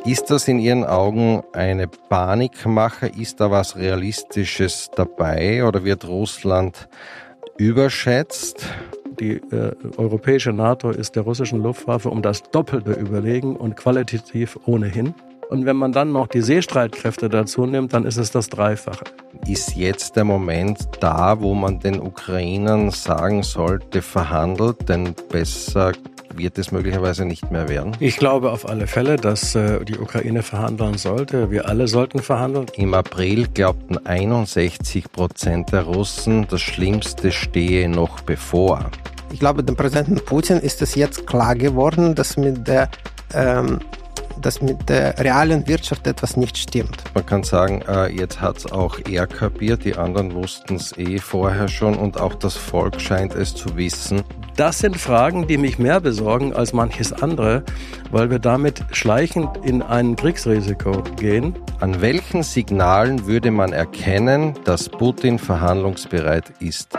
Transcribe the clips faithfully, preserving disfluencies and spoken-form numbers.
Ist das in Ihren Augen eine Panikmache? Ist da was Realistisches dabei oder wird Russland überschätzt? Die äh, europäische NATO ist der russischen Luftwaffe um das Doppelte überlegen und qualitativ ohnehin. Und wenn man dann noch die Seestreitkräfte dazu nimmt, dann ist es das Dreifache. Ist jetzt der Moment da, wo man den Ukrainern sagen sollte, verhandelt, denn besser wird es möglicherweise nicht mehr werden? Ich glaube auf alle Fälle, dass äh, die Ukraine verhandeln sollte. Wir alle sollten verhandeln. Im April glaubten einundsechzig Prozent der Russen, das Schlimmste stehe noch bevor. Ich glaube, dem Präsidenten Putin ist es jetzt klar geworden, dass mit der ähm, dass mit der realen Wirtschaft etwas nicht stimmt. Man kann sagen, jetzt hat es auch er kapiert, die anderen wussten es eh vorher schon und auch das Volk scheint es zu wissen. Das sind Fragen, die mich mehr besorgen als manches andere, weil wir damit schleichend in ein Kriegsrisiko gehen. An welchen Signalen würde man erkennen, dass Putin verhandlungsbereit ist?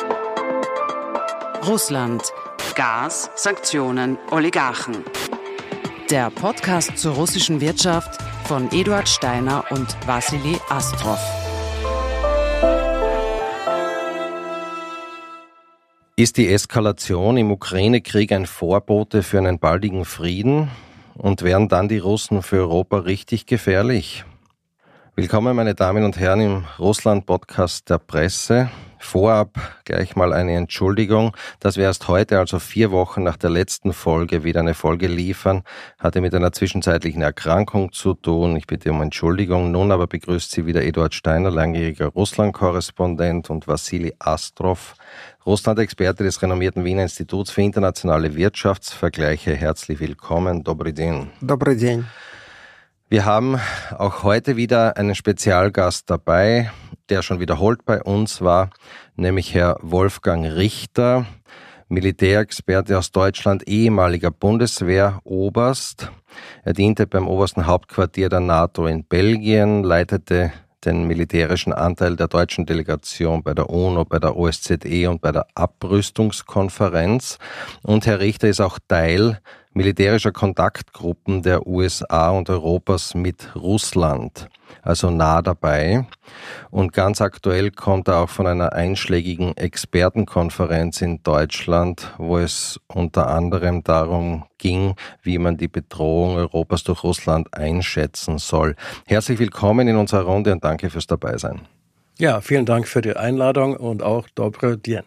Russland. Gas, Sanktionen, Oligarchen. Der Podcast zur russischen Wirtschaft von Eduard Steiner und Wassili Astrov. Ist die Eskalation im Ukraine-Krieg ein Vorbote für einen baldigen Frieden? Und wären dann die Russen für Europa richtig gefährlich? Willkommen, meine Damen und Herren, im Russland-Podcast der Presse. Vorab gleich mal eine Entschuldigung, dass wir erst heute, also vier Wochen nach der letzten Folge, wieder eine Folge liefern, hatte mit einer zwischenzeitlichen Erkrankung zu tun. Ich bitte um Entschuldigung. Nun aber begrüßt Sie wieder Eduard Steiner, langjähriger Russland-Korrespondent, und Wassili Astrov, Russland-Experte des renommierten Wiener Instituts für internationale Wirtschaftsvergleiche. Herzlich willkommen. Dobry den. Dobry den. Wir haben auch heute wieder einen Spezialgast dabei, der schon wiederholt bei uns war, nämlich Herr Wolfgang Richter, Militärexperte aus Deutschland, ehemaliger Bundeswehroberst. Er diente beim obersten Hauptquartier der NATO in Belgien, leitete den militärischen Anteil der deutschen Delegation bei der UNO, bei der O S Z E und bei der Abrüstungskonferenz. Und Herr Richter ist auch Teil militärischer Kontaktgruppen der U S A und Europas mit Russland, also nah dabei. Und ganz aktuell kommt er auch von einer einschlägigen Expertenkonferenz in Deutschland, wo es unter anderem darum ging, wie man die Bedrohung Europas durch Russland einschätzen soll. Herzlich willkommen in unserer Runde und danke fürs Dabeisein. Ja, vielen Dank für die Einladung und auch Dobry den.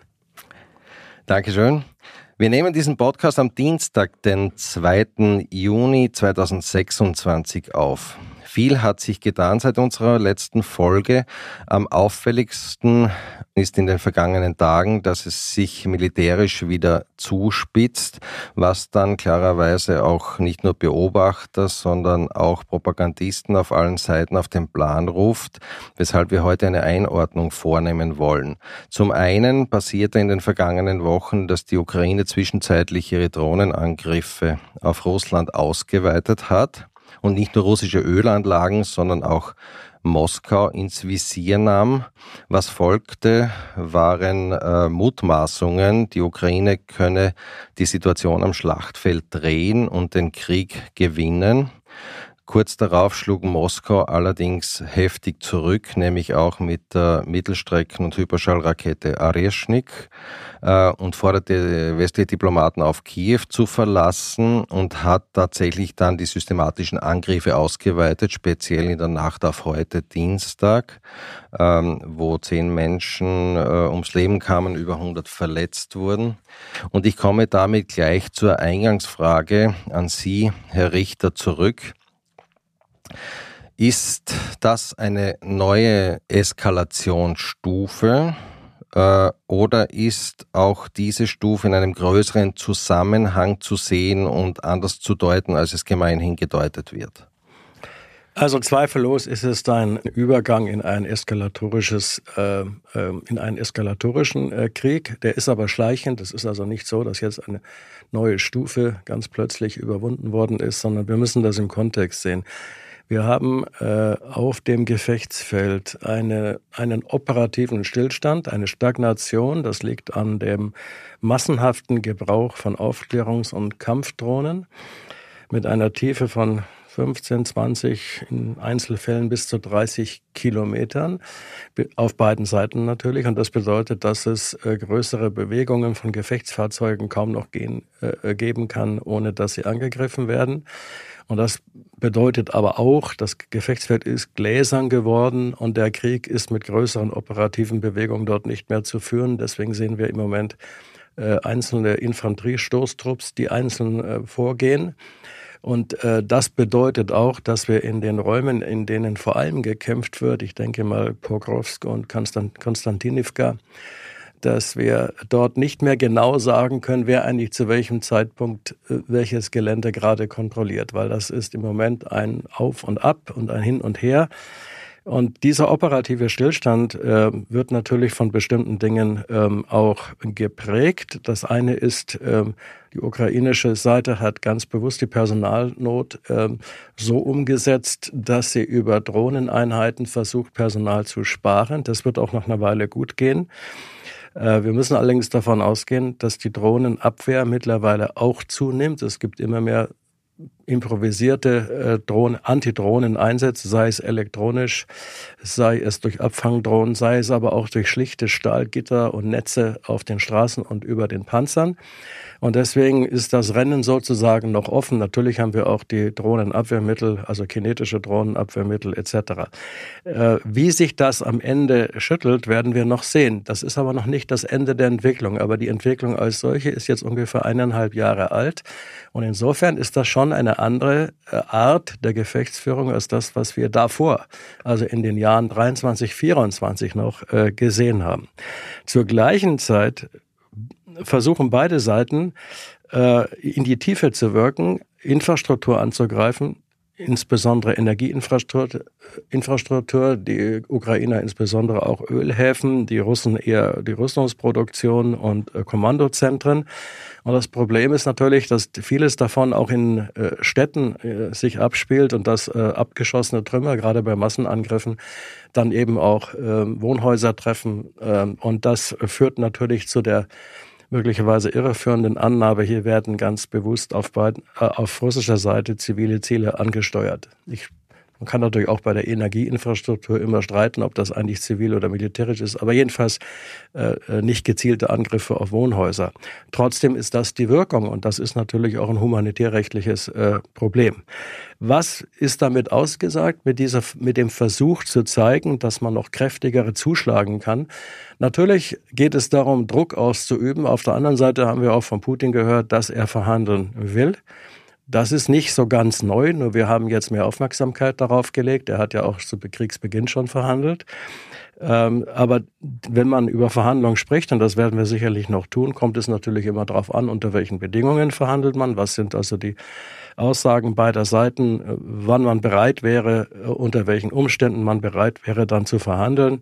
Dankeschön. Wir nehmen diesen Podcast am Dienstag, den zweiten Juni zweitausendsechsundzwanzig auf. Viel hat sich getan seit unserer letzten Folge. Am auffälligsten ist in den vergangenen Tagen, dass es sich militärisch wieder zuspitzt, was dann klarerweise auch nicht nur Beobachter, sondern auch Propagandisten auf allen Seiten auf den Plan ruft, weshalb wir heute eine Einordnung vornehmen wollen. Zum einen passierte in den vergangenen Wochen, dass die Ukraine zwischenzeitlich ihre Drohnenangriffe auf Russland ausgeweitet hat und nicht nur russische Ölanlagen, sondern auch Moskau ins Visier nahm. Was folgte, waren äh, Mutmaßungen, die Ukraine könne die Situation am Schlachtfeld drehen und den Krieg gewinnen. Kurz darauf schlug Moskau allerdings heftig zurück, nämlich auch mit der Mittelstrecken- und Hyperschallrakete Areshnik, äh, und forderte westliche Diplomaten auf, Kiew zu verlassen und hat tatsächlich dann die systematischen Angriffe ausgeweitet, speziell in der Nacht auf heute Dienstag, ähm, wo zehn Menschen äh, ums Leben kamen, über hundert verletzt wurden. Und ich komme damit gleich zur Eingangsfrage an Sie, Herr Richter, zurück. Ist das eine neue Eskalationsstufe äh, oder ist auch diese Stufe in einem größeren Zusammenhang zu sehen und anders zu deuten, als es gemeinhin gedeutet wird? Also zweifellos ist es ein Übergang in ein eskalatorisches, äh, in einen eskalatorischen äh, Krieg. Der ist aber schleichend. Es ist also nicht so, dass jetzt eine neue Stufe ganz plötzlich überwunden worden ist, sondern wir müssen das im Kontext sehen. Wir haben äh, auf dem Gefechtsfeld eine, einen operativen Stillstand, eine Stagnation. Das liegt an dem massenhaften Gebrauch von Aufklärungs- und Kampfdrohnen mit einer Tiefe von fünfzehn, zwanzig, in Einzelfällen bis zu dreißig Kilometern, auf beiden Seiten natürlich. Und das bedeutet, dass es äh, größere Bewegungen von Gefechtsfahrzeugen kaum noch gehen, äh, geben kann, ohne dass sie angegriffen werden. Und das bedeutet aber auch, das Gefechtsfeld ist gläsern geworden und der Krieg ist mit größeren operativen Bewegungen dort nicht mehr zu führen. Deswegen sehen wir im Moment äh, einzelne Infanteriestoßtrupps, die einzeln äh, vorgehen. Und äh, das bedeutet auch, dass wir in den Räumen, in denen vor allem gekämpft wird, ich denke mal Pokrovsk und Konstant- Konstantinivka, dass wir dort nicht mehr genau sagen können, wer eigentlich zu welchem Zeitpunkt äh, welches Gelände gerade kontrolliert, weil das ist im Moment ein Auf und Ab und ein Hin und Her. Und dieser operative Stillstand äh, wird natürlich von bestimmten Dingen ähm, auch geprägt. Das eine ist, ähm, die ukrainische Seite hat ganz bewusst die Personalnot ähm, so umgesetzt, dass sie über Drohneneinheiten versucht, Personal zu sparen. Das wird auch nach einer Weile gut gehen. Wir müssen allerdings davon ausgehen, dass die Drohnenabwehr mittlerweile auch zunimmt. Es gibt immer mehr improvisierte Drohnen, Antidrohnen-Einsätze, sei es elektronisch, sei es durch Abfangdrohnen, sei es aber auch durch schlichte Stahlgitter und Netze auf den Straßen und über den Panzern. Und deswegen ist das Rennen sozusagen noch offen. Natürlich haben wir auch die Drohnenabwehrmittel, also kinetische Drohnenabwehrmittel et cetera. Äh, wie sich das am Ende schüttelt, werden wir noch sehen. Das ist aber noch nicht das Ende der Entwicklung. Aber die Entwicklung als solche ist jetzt ungefähr eineinhalb Jahre alt. Und insofern ist das schon eine andere Art der Gefechtsführung als das, was wir davor, also in den Jahren dreiundzwanzig, vierundzwanzig noch äh, gesehen haben. Zur gleichen Zeit versuchen beide Seiten, äh, in die Tiefe zu wirken, Infrastruktur anzugreifen, insbesondere Energieinfrastruktur, Infrastruktur, die Ukrainer insbesondere auch Ölhäfen, die Russen eher die Rüstungsproduktion und äh, Kommandozentren. Und das Problem ist natürlich, dass vieles davon auch in äh, Städten äh, sich abspielt und dass äh, abgeschossene Trümmer, gerade bei Massenangriffen, dann eben auch äh, Wohnhäuser treffen. Äh, und das führt natürlich zu der möglicherweise irreführenden Annahme, hier werden ganz bewusst auf, beiden, äh, auf russischer Seite zivile Ziele angesteuert. Ich, man kann natürlich auch bei der Energieinfrastruktur immer streiten, ob das eigentlich zivil oder militärisch ist, aber jedenfalls äh, nicht gezielte Angriffe auf Wohnhäuser. Trotzdem ist das die Wirkung und das ist natürlich auch ein humanitärrechtliches äh, Problem. Was ist damit ausgesagt, mit dieser, mit dem Versuch zu zeigen, dass man noch kräftigere zuschlagen kann? Natürlich geht es darum, Druck auszuüben. Auf der anderen Seite haben wir auch von Putin gehört, dass er verhandeln will. Das ist nicht so ganz neu, nur wir haben jetzt mehr Aufmerksamkeit darauf gelegt. Er hat ja auch zu Kriegsbeginn schon verhandelt. Ähm, aber wenn man über Verhandlungen spricht, und das werden wir sicherlich noch tun, kommt es natürlich immer darauf an, unter welchen Bedingungen verhandelt man. Was sind also die Aussagen beider Seiten, wann man bereit wäre, unter welchen Umständen man bereit wäre, dann zu verhandeln.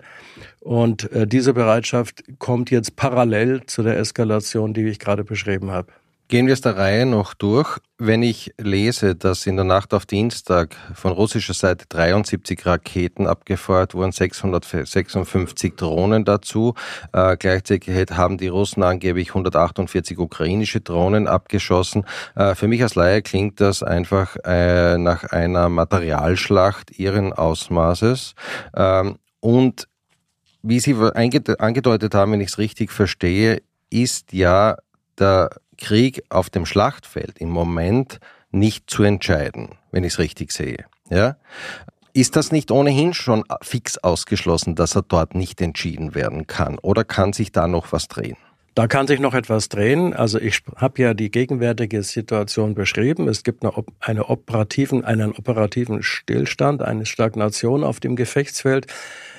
Und äh, diese Bereitschaft kommt jetzt parallel zu der Eskalation, die ich gerade beschrieben habe. Gehen wir es der Reihe noch durch. Wenn ich lese, dass in der Nacht auf Dienstag von russischer Seite dreiundsiebzig Raketen abgefeuert wurden, sechshundertsechsundfünfzig Drohnen dazu. Äh, gleichzeitig haben die Russen angeblich hundertachtundvierzig ukrainische Drohnen abgeschossen. Äh, für mich als Laie klingt das einfach äh, nach einer Materialschlacht irren Ausmaßes. Ähm, und wie Sie angedeutet haben, wenn ich es richtig verstehe, ist ja der Krieg auf dem Schlachtfeld im Moment nicht zu entscheiden, wenn ich es richtig sehe. Ja? Ist das nicht ohnehin schon fix ausgeschlossen, dass er dort nicht entschieden werden kann? Oder kann sich da noch was drehen? Da kann sich noch etwas drehen. Also ich habe ja die gegenwärtige Situation beschrieben. Es gibt eine, eine operativen, einen operativen Stillstand, eine Stagnation auf dem Gefechtsfeld.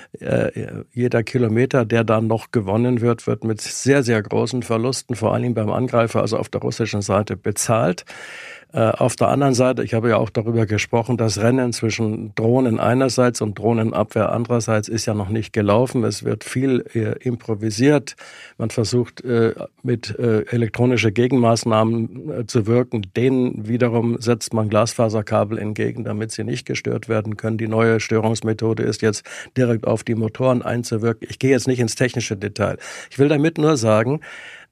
Äh, jeder Kilometer, der dann noch gewonnen wird, wird mit sehr, sehr großen Verlusten, vor allem beim Angreifer, also auf der russischen Seite, bezahlt. Äh, auf der anderen Seite, ich habe ja auch darüber gesprochen, das Rennen zwischen Drohnen einerseits und Drohnenabwehr andererseits ist ja noch nicht gelaufen. Es wird viel äh, improvisiert. Man versucht äh, mit äh, elektronischen Gegenmaßnahmen äh, zu wirken. Denen wiederum setzt man Glasfaserkabel entgegen, damit sie nicht gestört werden können. Die neue Störungsmethode ist jetzt direkt auf die Motoren einzuwirken. Ich gehe jetzt nicht ins technische Detail. Ich will damit nur sagen,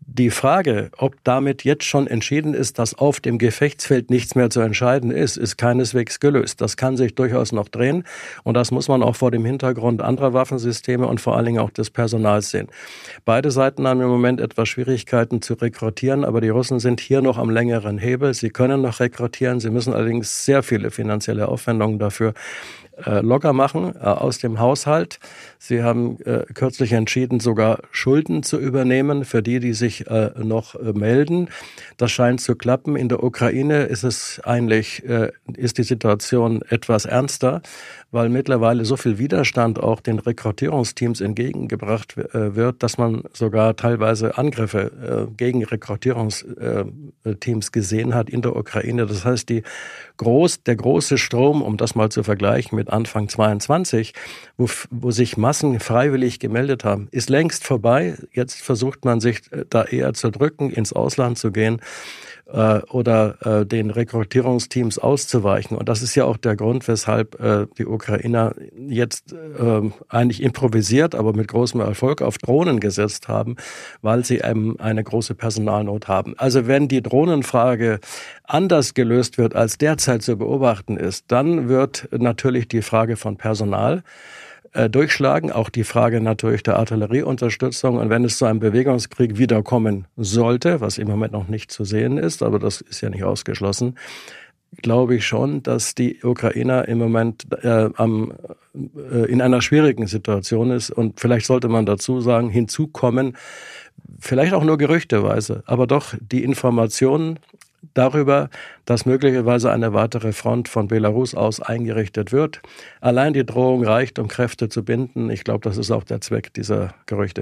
Die Frage, ob damit jetzt schon entschieden ist, dass auf dem Gefechtsfeld nichts mehr zu entscheiden ist, ist keineswegs gelöst. Das kann sich durchaus noch drehen und das muss man auch vor dem Hintergrund anderer Waffensysteme und vor allen Dingen auch des Personals sehen. Beide Seiten haben im Moment etwas Schwierigkeiten zu rekrutieren, aber die Russen sind hier noch am längeren Hebel. Sie können noch rekrutieren, sie müssen allerdings sehr viele finanzielle Aufwendungen dafür äh, locker machen äh, aus dem Haushalt. Sie haben äh, kürzlich entschieden, sogar Schulden zu übernehmen für die, die sich äh, noch äh, melden. Das scheint zu klappen. In der Ukraine ist es eigentlich, äh, ist die Situation etwas ernster, weil mittlerweile so viel Widerstand auch den Rekrutierungsteams entgegengebracht äh, wird, dass man sogar teilweise Angriffe äh, gegen Rekrutierungsteams gesehen hat in der Ukraine. Das heißt, die groß, der große Strom, um das mal zu vergleichen mit Anfang zweiundzwanzig, wo, wo sich Massen freiwillig gemeldet haben, ist längst vorbei. Jetzt versucht man sich da eher zu drücken, ins Ausland zu gehen äh, oder äh, den Rekrutierungsteams auszuweichen. Und das ist ja auch der Grund, weshalb äh, die Ukrainer jetzt äh, eigentlich improvisiert, aber mit großem Erfolg auf Drohnen gesetzt haben, weil sie eben eine große Personalnot haben. Also wenn die Drohnenfrage anders gelöst wird, als derzeit zu beobachten ist, dann wird natürlich die Frage von Personal äh, durchschlagen, auch die Frage natürlich der Artillerieunterstützung. Und wenn es zu einem Bewegungskrieg wiederkommen sollte, was im Moment noch nicht zu sehen ist, aber das ist ja nicht ausgeschlossen, glaube ich schon, dass die Ukrainer im Moment äh, am, äh, in einer schwierigen Situation ist. Und vielleicht sollte man dazu sagen, hinzukommen, vielleicht auch nur gerüchteweise, aber doch die Informationen darüber, dass möglicherweise eine weitere Front von Belarus aus eingerichtet wird. Allein die Drohung reicht, um Kräfte zu binden. Ich glaube, das ist auch der Zweck dieser Gerüchte.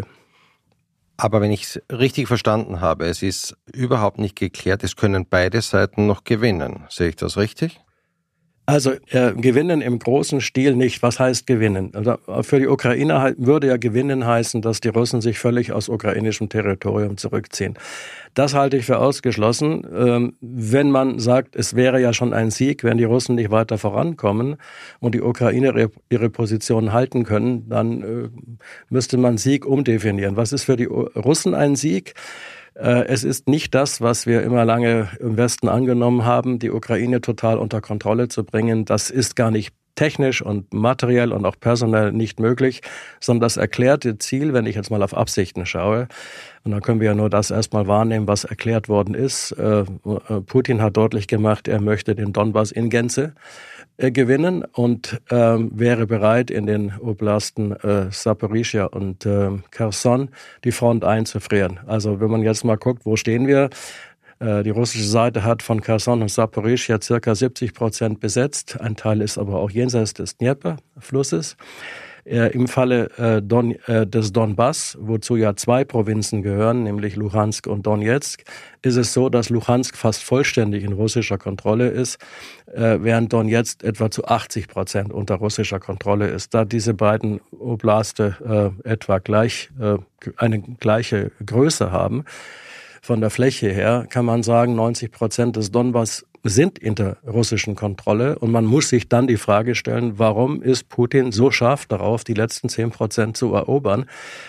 Aber wenn ich es richtig verstanden habe, es ist überhaupt nicht geklärt, es können beide Seiten noch gewinnen. Sehe ich das richtig? Also äh, gewinnen im großen Stil nicht. Was heißt gewinnen? Also für die Ukrainer würde ja gewinnen heißen, dass die Russen sich völlig aus ukrainischem Territorium zurückziehen. Das halte ich für ausgeschlossen. Ähm, wenn man sagt, es wäre ja schon ein Sieg, wenn die Russen nicht weiter vorankommen und die Ukrainer ihre, ihre Position halten können, dann äh, müsste man Sieg umdefinieren. Was ist für die Russen ein Sieg? Es ist nicht das, was wir immer lange im Westen angenommen haben, die Ukraine total unter Kontrolle zu bringen. Das ist gar nicht technisch und materiell und auch personell nicht möglich, sondern das erklärte Ziel, wenn ich jetzt mal auf Absichten schaue, und dann können wir ja nur das erstmal wahrnehmen, was erklärt worden ist. Putin hat deutlich gemacht, er möchte den Donbass in Gänze gewinnen und ähm, wäre bereit, in den Oblasten äh, Saporischschja und äh, Cherson die Front einzufrieren. Also wenn man jetzt mal guckt, wo stehen wir? Äh, die russische Seite hat von Cherson und Saporischschja circa siebzig Prozent besetzt. Ein Teil ist aber auch jenseits des Dnepr-Flusses. Äh, Im Falle äh, Don, äh, des Donbass, wozu ja zwei Provinzen gehören, nämlich Luhansk und Donetsk, ist es so, dass Luhansk fast vollständig in russischer Kontrolle ist, äh, während Donetsk etwa zu achtzig Prozent unter russischer Kontrolle ist. Da diese beiden Oblaste äh, etwa gleich äh, eine gleiche Größe haben, von der Fläche her, kann man sagen, neunzig Prozent des Donbass sind in der russischen Kontrolle. Und man muss sich dann die Frage stellen, warum ist Putin so scharf darauf, die letzten zehn Prozent zu erobern?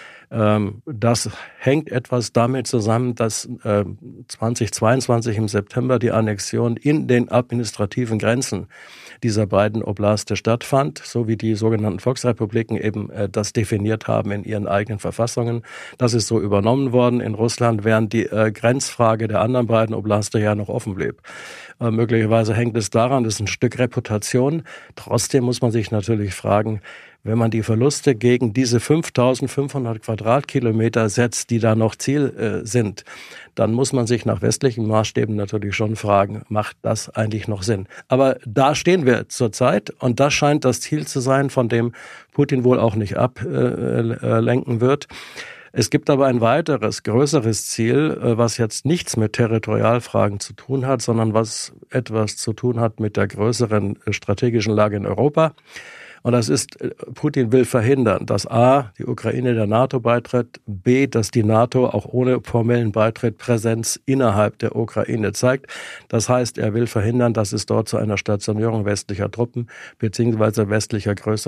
Ähm, das hängt etwas damit zusammen, dass äh, zweitausendzweiundzwanzig im September die Annexion in den administrativen Grenzen dieser beiden Oblaste stattfand, so wie die sogenannten Volksrepubliken eben äh, das definiert haben in ihren eigenen Verfassungen. Das ist so übernommen worden in Russland, während die äh, Grenzfrage der anderen beiden Oblaste ja noch offen blieb. Äh, möglicherweise hängt es daran, das ist ein Stück Reputation. Trotzdem muss man sich natürlich fragen, wenn man die Verluste gegen diese fünftausendfünfhundert Quadratkilometer setzt, die da noch Ziel äh, sind, dann muss man sich nach westlichen Maßstäben natürlich schon fragen, macht das eigentlich noch Sinn? Aber da stehen wir zurzeit und das scheint das Ziel zu sein, von dem Putin wohl auch nicht ablenken äh, wird. Es gibt aber ein weiteres, größeres Ziel, was jetzt nichts mit Territorialfragen zu tun hat, sondern was etwas zu tun hat mit der größeren strategischen Lage in Europa. Und das ist, Putin will verhindern, dass A, die Ukraine der NATO beitritt, B, dass die NATO auch ohne formellen Beitritt Präsenz innerhalb der Ukraine zeigt. Das heißt, er will verhindern, dass es dort zu einer Stationierung westlicher Truppen beziehungsweise westlicher größerer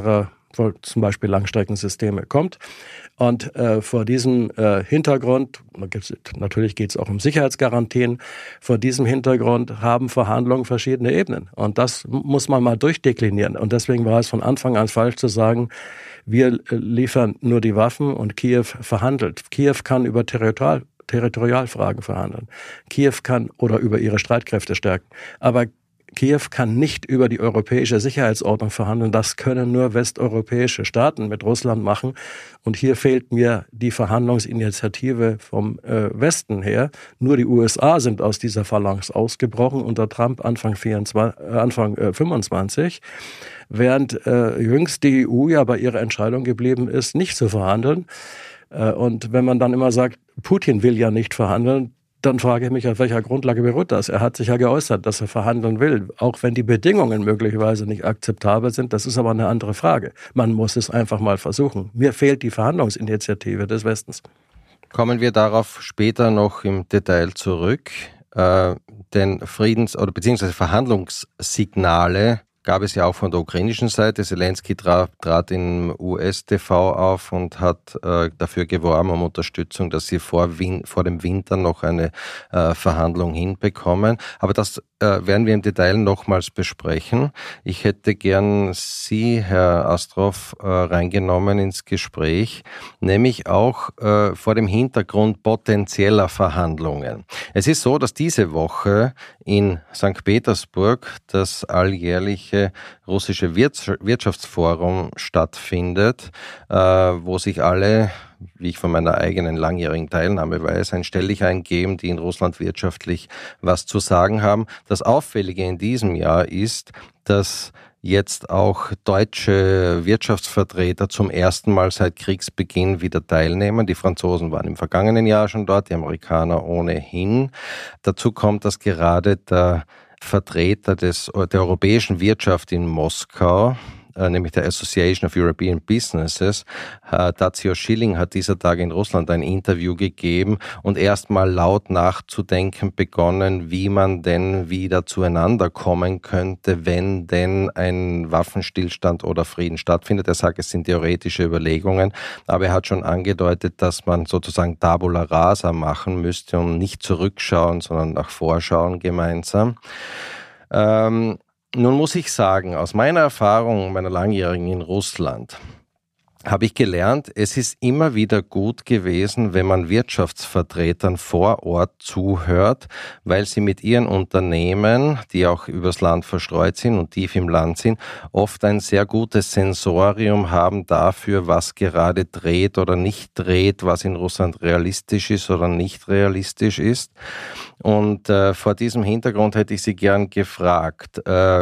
wo zum Beispiel Langstreckensysteme kommt. Und äh, vor diesem äh, Hintergrund, natürlich geht es auch um Sicherheitsgarantien, vor diesem Hintergrund haben Verhandlungen verschiedene Ebenen. Und das muss man mal durchdeklinieren. Und deswegen war es von Anfang an falsch zu sagen, wir liefern nur die Waffen und Kiew verhandelt. Kiew kann über Territorial, Territorialfragen verhandeln. Kiew kann oder über ihre Streitkräfte stärken. Aber Kiew kann nicht über die europäische Sicherheitsordnung verhandeln. Das können nur westeuropäische Staaten mit Russland machen. Und hier fehlt mir die Verhandlungsinitiative vom äh, Westen her. Nur die U S A sind aus dieser Phalanx ausgebrochen unter Trump Anfang, vierundzwanzig, äh, Anfang äh, fünfundzwanzig, während äh, jüngst die E U ja bei ihrer Entscheidung geblieben ist, nicht zu verhandeln. Äh, und wenn man dann immer sagt, Putin will ja nicht verhandeln, dann frage ich mich, auf welcher Grundlage beruht das? Er hat sich ja geäußert, dass er verhandeln will, auch wenn die Bedingungen möglicherweise nicht akzeptabel sind. Das ist aber eine andere Frage. Man muss es einfach mal versuchen. Mir fehlt die Verhandlungsinitiative des Westens. Kommen wir darauf später noch im Detail zurück. Äh, denn Friedens- oder beziehungsweise Verhandlungssignale gab es ja auch von der ukrainischen Seite. Zelensky trat, trat im U S-T V auf und hat äh, dafür geworben um Unterstützung, dass sie vor, Win- vor dem Winter noch eine äh, Verhandlung hinbekommen. Aber das äh, werden wir im Detail nochmals besprechen. Ich hätte gern Sie, Herr Astroff, äh, reingenommen ins Gespräch, nämlich auch äh, vor dem Hintergrund potenzieller Verhandlungen. Es ist so, dass diese Woche in Sankt Petersburg das alljährliche russische Wirtschaftsforum stattfindet, äh, wo sich alle, wie ich von meiner eigenen langjährigen Teilnahme weiß, ein Stelldichein geben, die in Russland wirtschaftlich was zu sagen haben. Das Auffällige in diesem Jahr ist, dass jetzt auch deutsche Wirtschaftsvertreter zum ersten Mal seit Kriegsbeginn wieder teilnehmen. Die Franzosen waren im vergangenen Jahr schon dort, die Amerikaner ohnehin. Dazu kommt, dass gerade der Vertreter des, der europäischen Wirtschaft in Moskau, äh, nämlich der Association of European Businesses, äh, Tadzio Schilling, hat dieser Tage in Russland ein Interview gegeben und erstmal laut nachzudenken begonnen, wie man denn wieder zueinander kommen könnte, wenn denn ein Waffenstillstand oder Frieden stattfindet. Er sagt, es sind theoretische Überlegungen, aber er hat schon angedeutet, dass man sozusagen Tabula Rasa machen müsste und nicht zurückschauen, sondern nach vorschauen gemeinsam. Ähm, nun muss ich sagen, aus meiner Erfahrung, meiner langjährigen in Russland, habe ich gelernt, es ist immer wieder gut gewesen, wenn man Wirtschaftsvertretern vor Ort zuhört, weil sie mit ihren Unternehmen, die auch übers Land verstreut sind und tief im Land sind, oft ein sehr gutes Sensorium haben dafür, was gerade dreht oder nicht dreht, was in Russland realistisch ist oder nicht realistisch ist. Und äh, vor diesem Hintergrund hätte ich Sie gern gefragt, äh,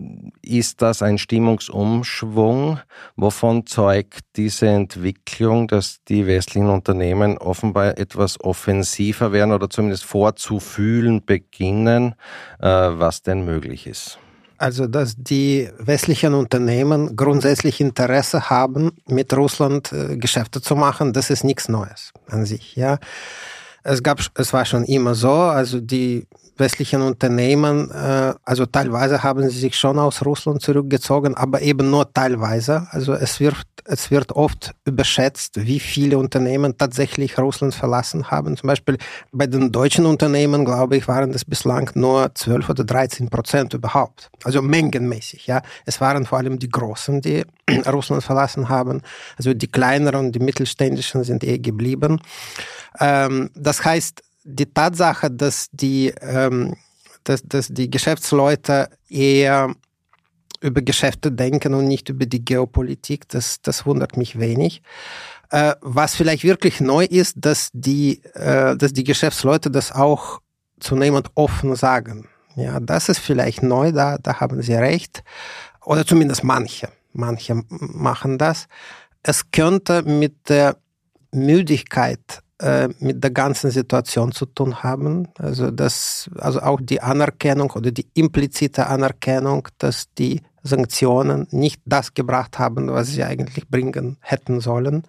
ist das ein Stimmungsumschwung? Wovon zeugt diese Entwicklung, dass die westlichen Unternehmen offenbar etwas offensiver werden oder zumindest vorzufühlen beginnen, äh, was denn möglich ist? Also, dass die westlichen Unternehmen grundsätzlich Interesse haben, mit Russland äh, Geschäfte zu machen, das ist nichts Neues an sich, ja. Es gab, es war schon immer so, also die westlichen Unternehmen, äh, also teilweise haben sie sich schon aus Russland zurückgezogen, aber eben nur teilweise. Also es wird, es wird oft überschätzt, wie viele Unternehmen tatsächlich Russland verlassen haben. Zum Beispiel bei den deutschen Unternehmen, glaube ich, waren das bislang nur zwölf oder dreizehn Prozent überhaupt. Also mengenmäßig, ja. Es waren vor allem die Großen, die Russland verlassen haben. Also die kleineren und die mittelständischen sind eh geblieben. Ähm, das heißt, die Tatsache, dass die, ähm, dass, dass die Geschäftsleute eher über Geschäfte denken und nicht über die Geopolitik, das, das wundert mich wenig. Äh, was vielleicht wirklich neu ist, dass die, äh, dass die Geschäftsleute das auch zunehmend offen sagen. Ja, das ist vielleicht neu, da, da haben Sie recht. Oder zumindest manche. Manche machen das. Es könnte mit der Müdigkeit mit der ganzen Situation zu tun haben. Also das, also auch die Anerkennung oder die implizite Anerkennung, dass die Sanktionen nicht das gebracht haben, was sie eigentlich bringen hätten sollen.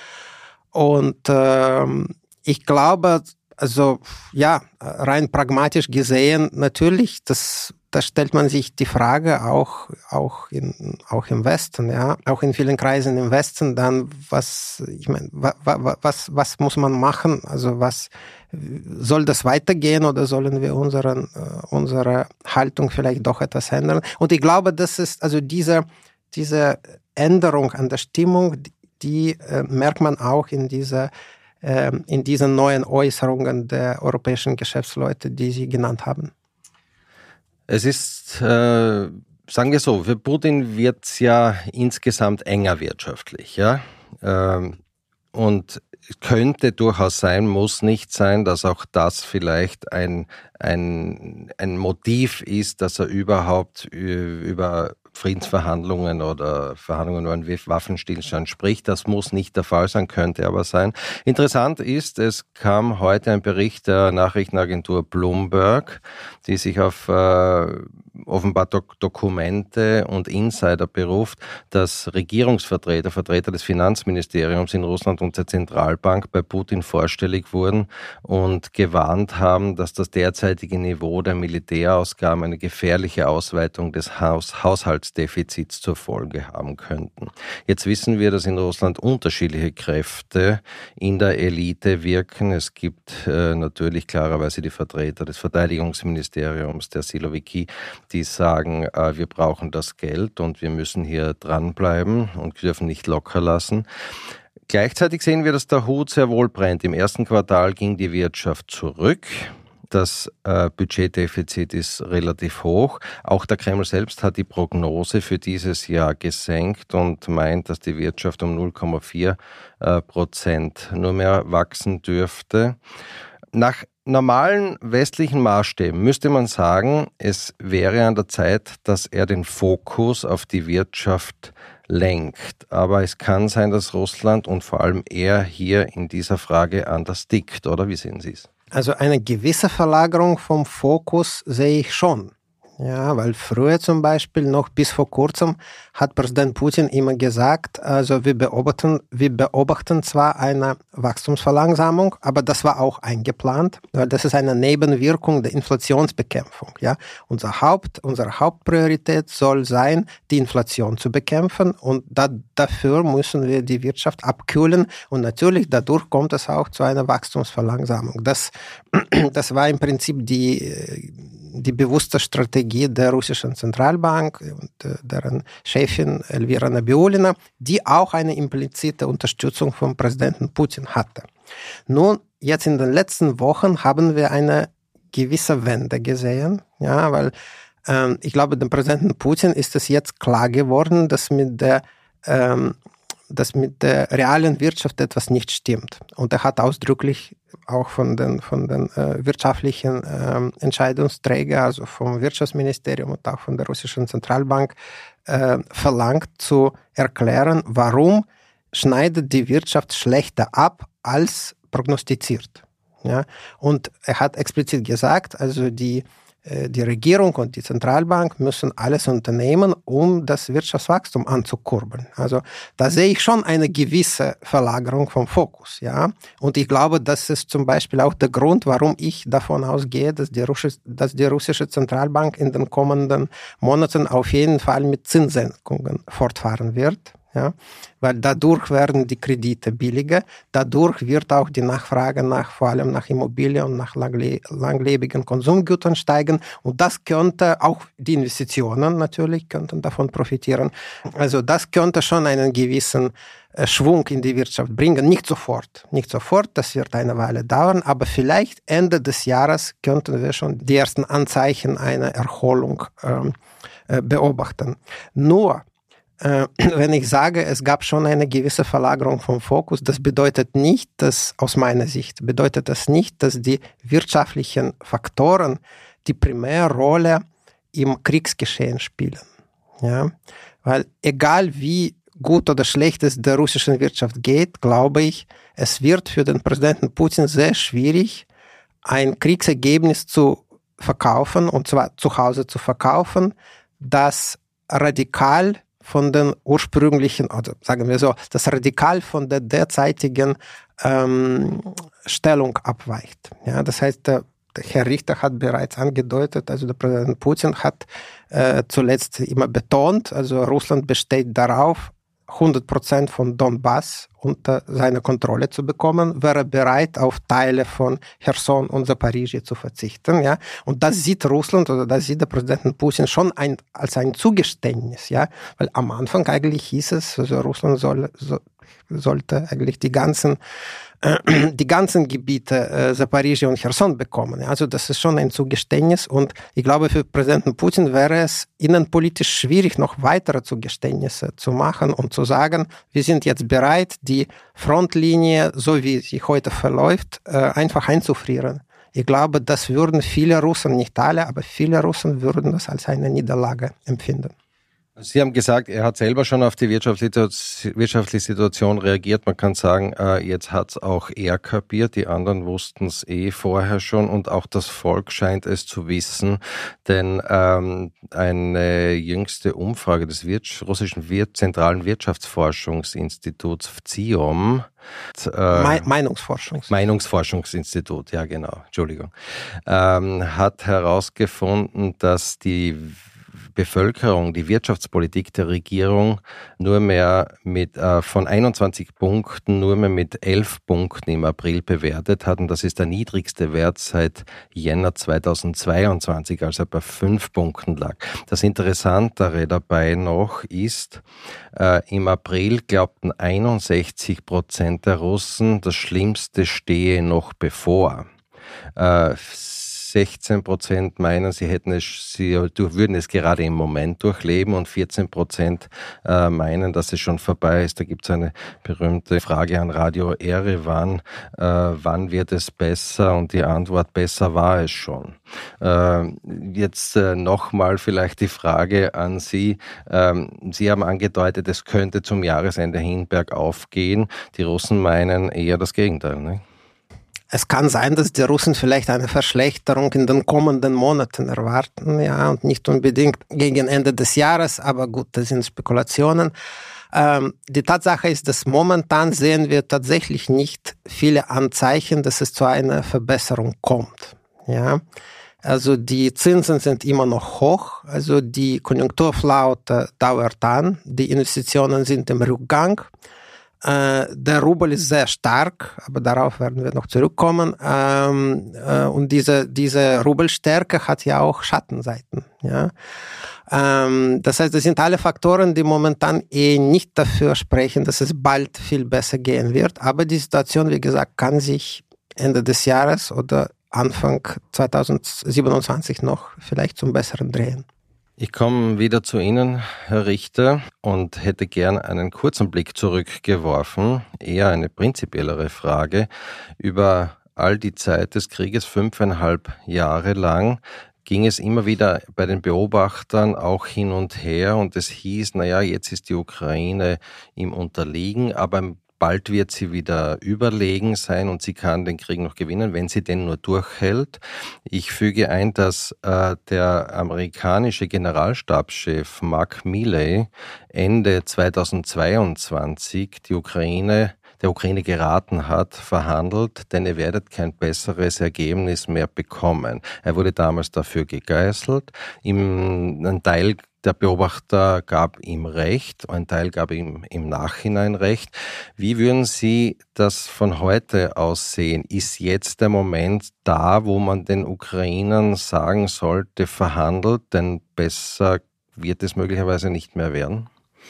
Und ähm, ich glaube, also ja, rein pragmatisch gesehen, natürlich, das da stellt man sich die Frage auch, auch in, auch im Westen, ja, auch in vielen Kreisen im Westen, dann, was, ich meine, wa, wa, was, was muss man machen? Also, was, soll das weitergehen oder sollen wir unseren, unsere Haltung vielleicht doch etwas ändern? Und ich glaube, das ist, also diese, diese Änderung an der Stimmung, die, die äh, merkt man auch in dieser in diesen neuen Äußerungen der europäischen Geschäftsleute, die Sie genannt haben? Es ist, äh, sagen wir so, für Putin wird es ja insgesamt enger wirtschaftlich, ja. Ähm, und es könnte durchaus sein, muss nicht sein, dass auch das vielleicht ein, ein, ein Motiv ist, dass er überhaupt über Friedensverhandlungen oder Verhandlungen über einen Waffenstillstand spricht. Das muss nicht der Fall sein, könnte aber sein. Interessant ist, es kam heute ein Bericht der Nachrichtenagentur Bloomberg, die sich auf äh, offenbar Dok- Dokumente und Insider beruft, dass Regierungsvertreter, Vertreter des Finanzministeriums in Russland und der Zentralbank bei Putin vorstellig wurden und gewarnt haben, dass das derzeitige Niveau der Militärausgaben eine gefährliche Ausweitung des Haus- Haushaltsdefizits zur Folge haben könnten. Jetzt wissen wir, dass in Russland unterschiedliche Kräfte in der Elite wirken. Es gibt äh, natürlich klarerweise die Vertreter des Verteidigungsministeriums, der Siloviki, die sagen, äh, wir brauchen das Geld und wir müssen hier dranbleiben und dürfen nicht locker lassen. Gleichzeitig sehen wir, dass der Hut sehr wohl brennt. Im ersten Quartal ging die Wirtschaft zurück. Das äh, Budgetdefizit ist relativ hoch. Auch der Kreml selbst hat die Prognose für dieses Jahr gesenkt und meint, dass die Wirtschaft um null Komma vier äh, Prozent nur mehr wachsen dürfte. Nach normalen westlichen Maßstäben müsste man sagen, es wäre an der Zeit, dass er den Fokus auf die Wirtschaft lenkt. Aber es kann sein, dass Russland und vor allem er hier in dieser Frage anders tickt, oder? Wie sehen Sie es? Also eine gewisse Verlagerung vom Fokus sehe ich schon. Ja, weil früher zum Beispiel, noch bis vor kurzem, hat Präsident Putin immer gesagt, also wir beobachten, wir beobachten zwar eine Wachstumsverlangsamung, aber das war auch eingeplant, weil das ist eine Nebenwirkung der Inflationsbekämpfung. Ja, unser Haupt, unsere Hauptpriorität soll sein, die Inflation zu bekämpfen und da, dafür müssen wir die Wirtschaft abkühlen und natürlich dadurch kommt es auch zu einer Wachstumsverlangsamung. Das, das war im Prinzip die die bewusste Strategie der russischen Zentralbank und äh, deren Chefin Elvira Nabiulina, die auch eine implizite Unterstützung von Präsidenten Putin hatte. Nun, jetzt in den letzten Wochen haben wir eine gewisse Wende gesehen, ja, weil ähm, ich glaube, dem Präsidenten Putin ist es jetzt klar geworden, dass mit der ähm, dass mit der realen Wirtschaft etwas nicht stimmt. Und er hat ausdrücklich auch von den, von den äh, wirtschaftlichen äh, Entscheidungsträgern, also vom Wirtschaftsministerium und auch von der russischen Zentralbank, äh, verlangt zu erklären, warum schneidet die Wirtschaft schlechter ab als prognostiziert. Ja? Und er hat explizit gesagt, also die Die Regierung und die Zentralbank müssen alles unternehmen, um das Wirtschaftswachstum anzukurbeln. Also da sehe ich schon eine gewisse Verlagerung vom Fokus. Ja? Und ich glaube, das ist zum Beispiel auch der Grund, warum ich davon ausgehe, dass die russische, dass die russische Zentralbank in den kommenden Monaten auf jeden Fall mit Zinssenkungen fortfahren wird. Ja, weil dadurch werden die Kredite billiger, dadurch wird auch die Nachfrage nach, vor allem nach Immobilien und nach langle- langlebigen Konsumgütern steigen und das könnte, auch die Investitionen natürlich könnten davon profitieren. Also das könnte schon einen gewissen äh, Schwung in die Wirtschaft bringen, nicht sofort, nicht sofort, das wird eine Weile dauern, aber vielleicht Ende des Jahres könnten wir schon die ersten Anzeichen einer Erholung ähm, äh, beobachten. Nur wenn ich sage, es gab schon eine gewisse Verlagerung vom Fokus, das bedeutet nicht, dass, aus meiner Sicht, bedeutet das nicht, dass die wirtschaftlichen Faktoren die primäre Rolle im Kriegsgeschehen spielen. Ja? Weil egal wie gut oder schlecht es der russischen Wirtschaft geht, glaube ich, es wird für den Präsidenten Putin sehr schwierig, ein Kriegsergebnis zu verkaufen, und zwar zu Hause zu verkaufen, das radikal von den ursprünglichen, oder sagen wir so, das radikal von der derzeitigen ähm, Stellung abweicht. Ja, das heißt, der, Herr Richter hat bereits angedeutet, also der Präsident Putin hat äh, zuletzt immer betont, also Russland besteht darauf, hundert Prozent von Donbass unter seine Kontrolle zu bekommen, wäre bereit, auf Teile von Cherson und Zaporizhzhia zu verzichten, ja. Und das sieht Russland oder das sieht der Präsident Putin schon ein, als ein Zugeständnis, ja. Weil am Anfang eigentlich hieß es, also Russland soll, so, sollte eigentlich die ganzen die ganzen Gebiete äh, Zaporizhzhia und Cherson bekommen. Also das ist schon ein Zugeständnis und ich glaube, für Präsidenten Putin wäre es innenpolitisch schwierig, noch weitere Zugeständnisse zu machen und zu sagen, wir sind jetzt bereit, die Frontlinie, so wie sie heute verläuft, äh, einfach einzufrieren. Ich glaube, das würden viele Russen, nicht alle, aber viele Russen würden das als eine Niederlage empfinden. Sie haben gesagt, er hat selber schon auf die wirtschaftliche Situation reagiert. Man kann sagen, jetzt hat es auch er kapiert. Die anderen wussten es eh vorher schon und auch das Volk scheint es zu wissen. Denn ähm, eine jüngste Umfrage des Wir- russischen Wir- Zentralen Wirtschaftsforschungsinstituts V Z I O M Me- Meinungsforschungs. Meinungsforschungsinstitut, ja genau, Entschuldigung, ähm, hat herausgefunden, dass die Bevölkerung, die Wirtschaftspolitik der Regierung nur mehr mit äh, von einundzwanzig Punkten nur mehr mit elf Punkten im April bewertet hat. Und das ist der niedrigste Wert seit Jänner zweitausendzweiundzwanzig, als er bei fünf Punkten lag. Das Interessantere dabei noch ist, äh, im April glaubten einundsechzig Prozent der Russen, das Schlimmste stehe noch bevor. Äh, sechzehn Prozent meinen, sie hätten es, sie würden es gerade im Moment durchleben und vierzehn Prozent äh, meinen, dass es schon vorbei ist. Da gibt es eine berühmte Frage an Radio Erevan, äh, wann wird es besser? Und die Antwort, besser war es schon. Äh, jetzt äh, nochmal vielleicht die Frage an Sie. Ähm, Sie haben angedeutet, es könnte zum Jahresende hin bergauf gehen. Die Russen meinen eher das Gegenteil, ne? Es kann sein, dass die Russen vielleicht eine Verschlechterung in den kommenden Monaten erwarten, ja, und nicht unbedingt gegen Ende des Jahres, aber gut, das sind Spekulationen. Ähm, die Tatsache ist, dass momentan sehen wir tatsächlich nicht viele Anzeichen, dass es zu einer Verbesserung kommt, ja. Also die Zinsen sind immer noch hoch, also die Konjunkturflaute dauert an, die Investitionen sind im Rückgang. Der Rubel ist sehr stark, aber darauf werden wir noch zurückkommen. Und diese, diese Rubelstärke hat ja auch Schattenseiten. Ja? Das heißt, das sind alle Faktoren, die momentan eh nicht dafür sprechen, dass es bald viel besser gehen wird. Aber die Situation, wie gesagt, kann sich Ende des Jahres oder Anfang zweitausendsiebenundzwanzig noch vielleicht zum Besseren drehen. Ich komme wieder zu Ihnen, Herr Richter, und hätte gern einen kurzen Blick zurückgeworfen, eher eine prinzipiellere Frage. Über all die Zeit des Krieges, fünfeinhalb Jahre lang, ging es immer wieder bei den Beobachtern auch hin und her und es hieß, naja, jetzt ist die Ukraine im Unterliegen, aber bald wird sie wieder überlegen sein und sie kann den Krieg noch gewinnen, wenn sie den nur durchhält. Ich füge ein, dass äh, der amerikanische Generalstabschef Mark Milley Ende zweitausendzweiundzwanzig die Ukraine der Ukraine geraten hat, verhandelt, denn ihr werdet kein besseres Ergebnis mehr bekommen. Er wurde damals dafür gegeißelt. Im, ein Teil der Beobachter gab ihm Recht, ein Teil gab ihm im Nachhinein Recht. Wie würden Sie das von heute aus sehen? Ist jetzt der Moment da, wo man den Ukrainern sagen sollte, verhandelt, denn besser wird es möglicherweise nicht mehr werden?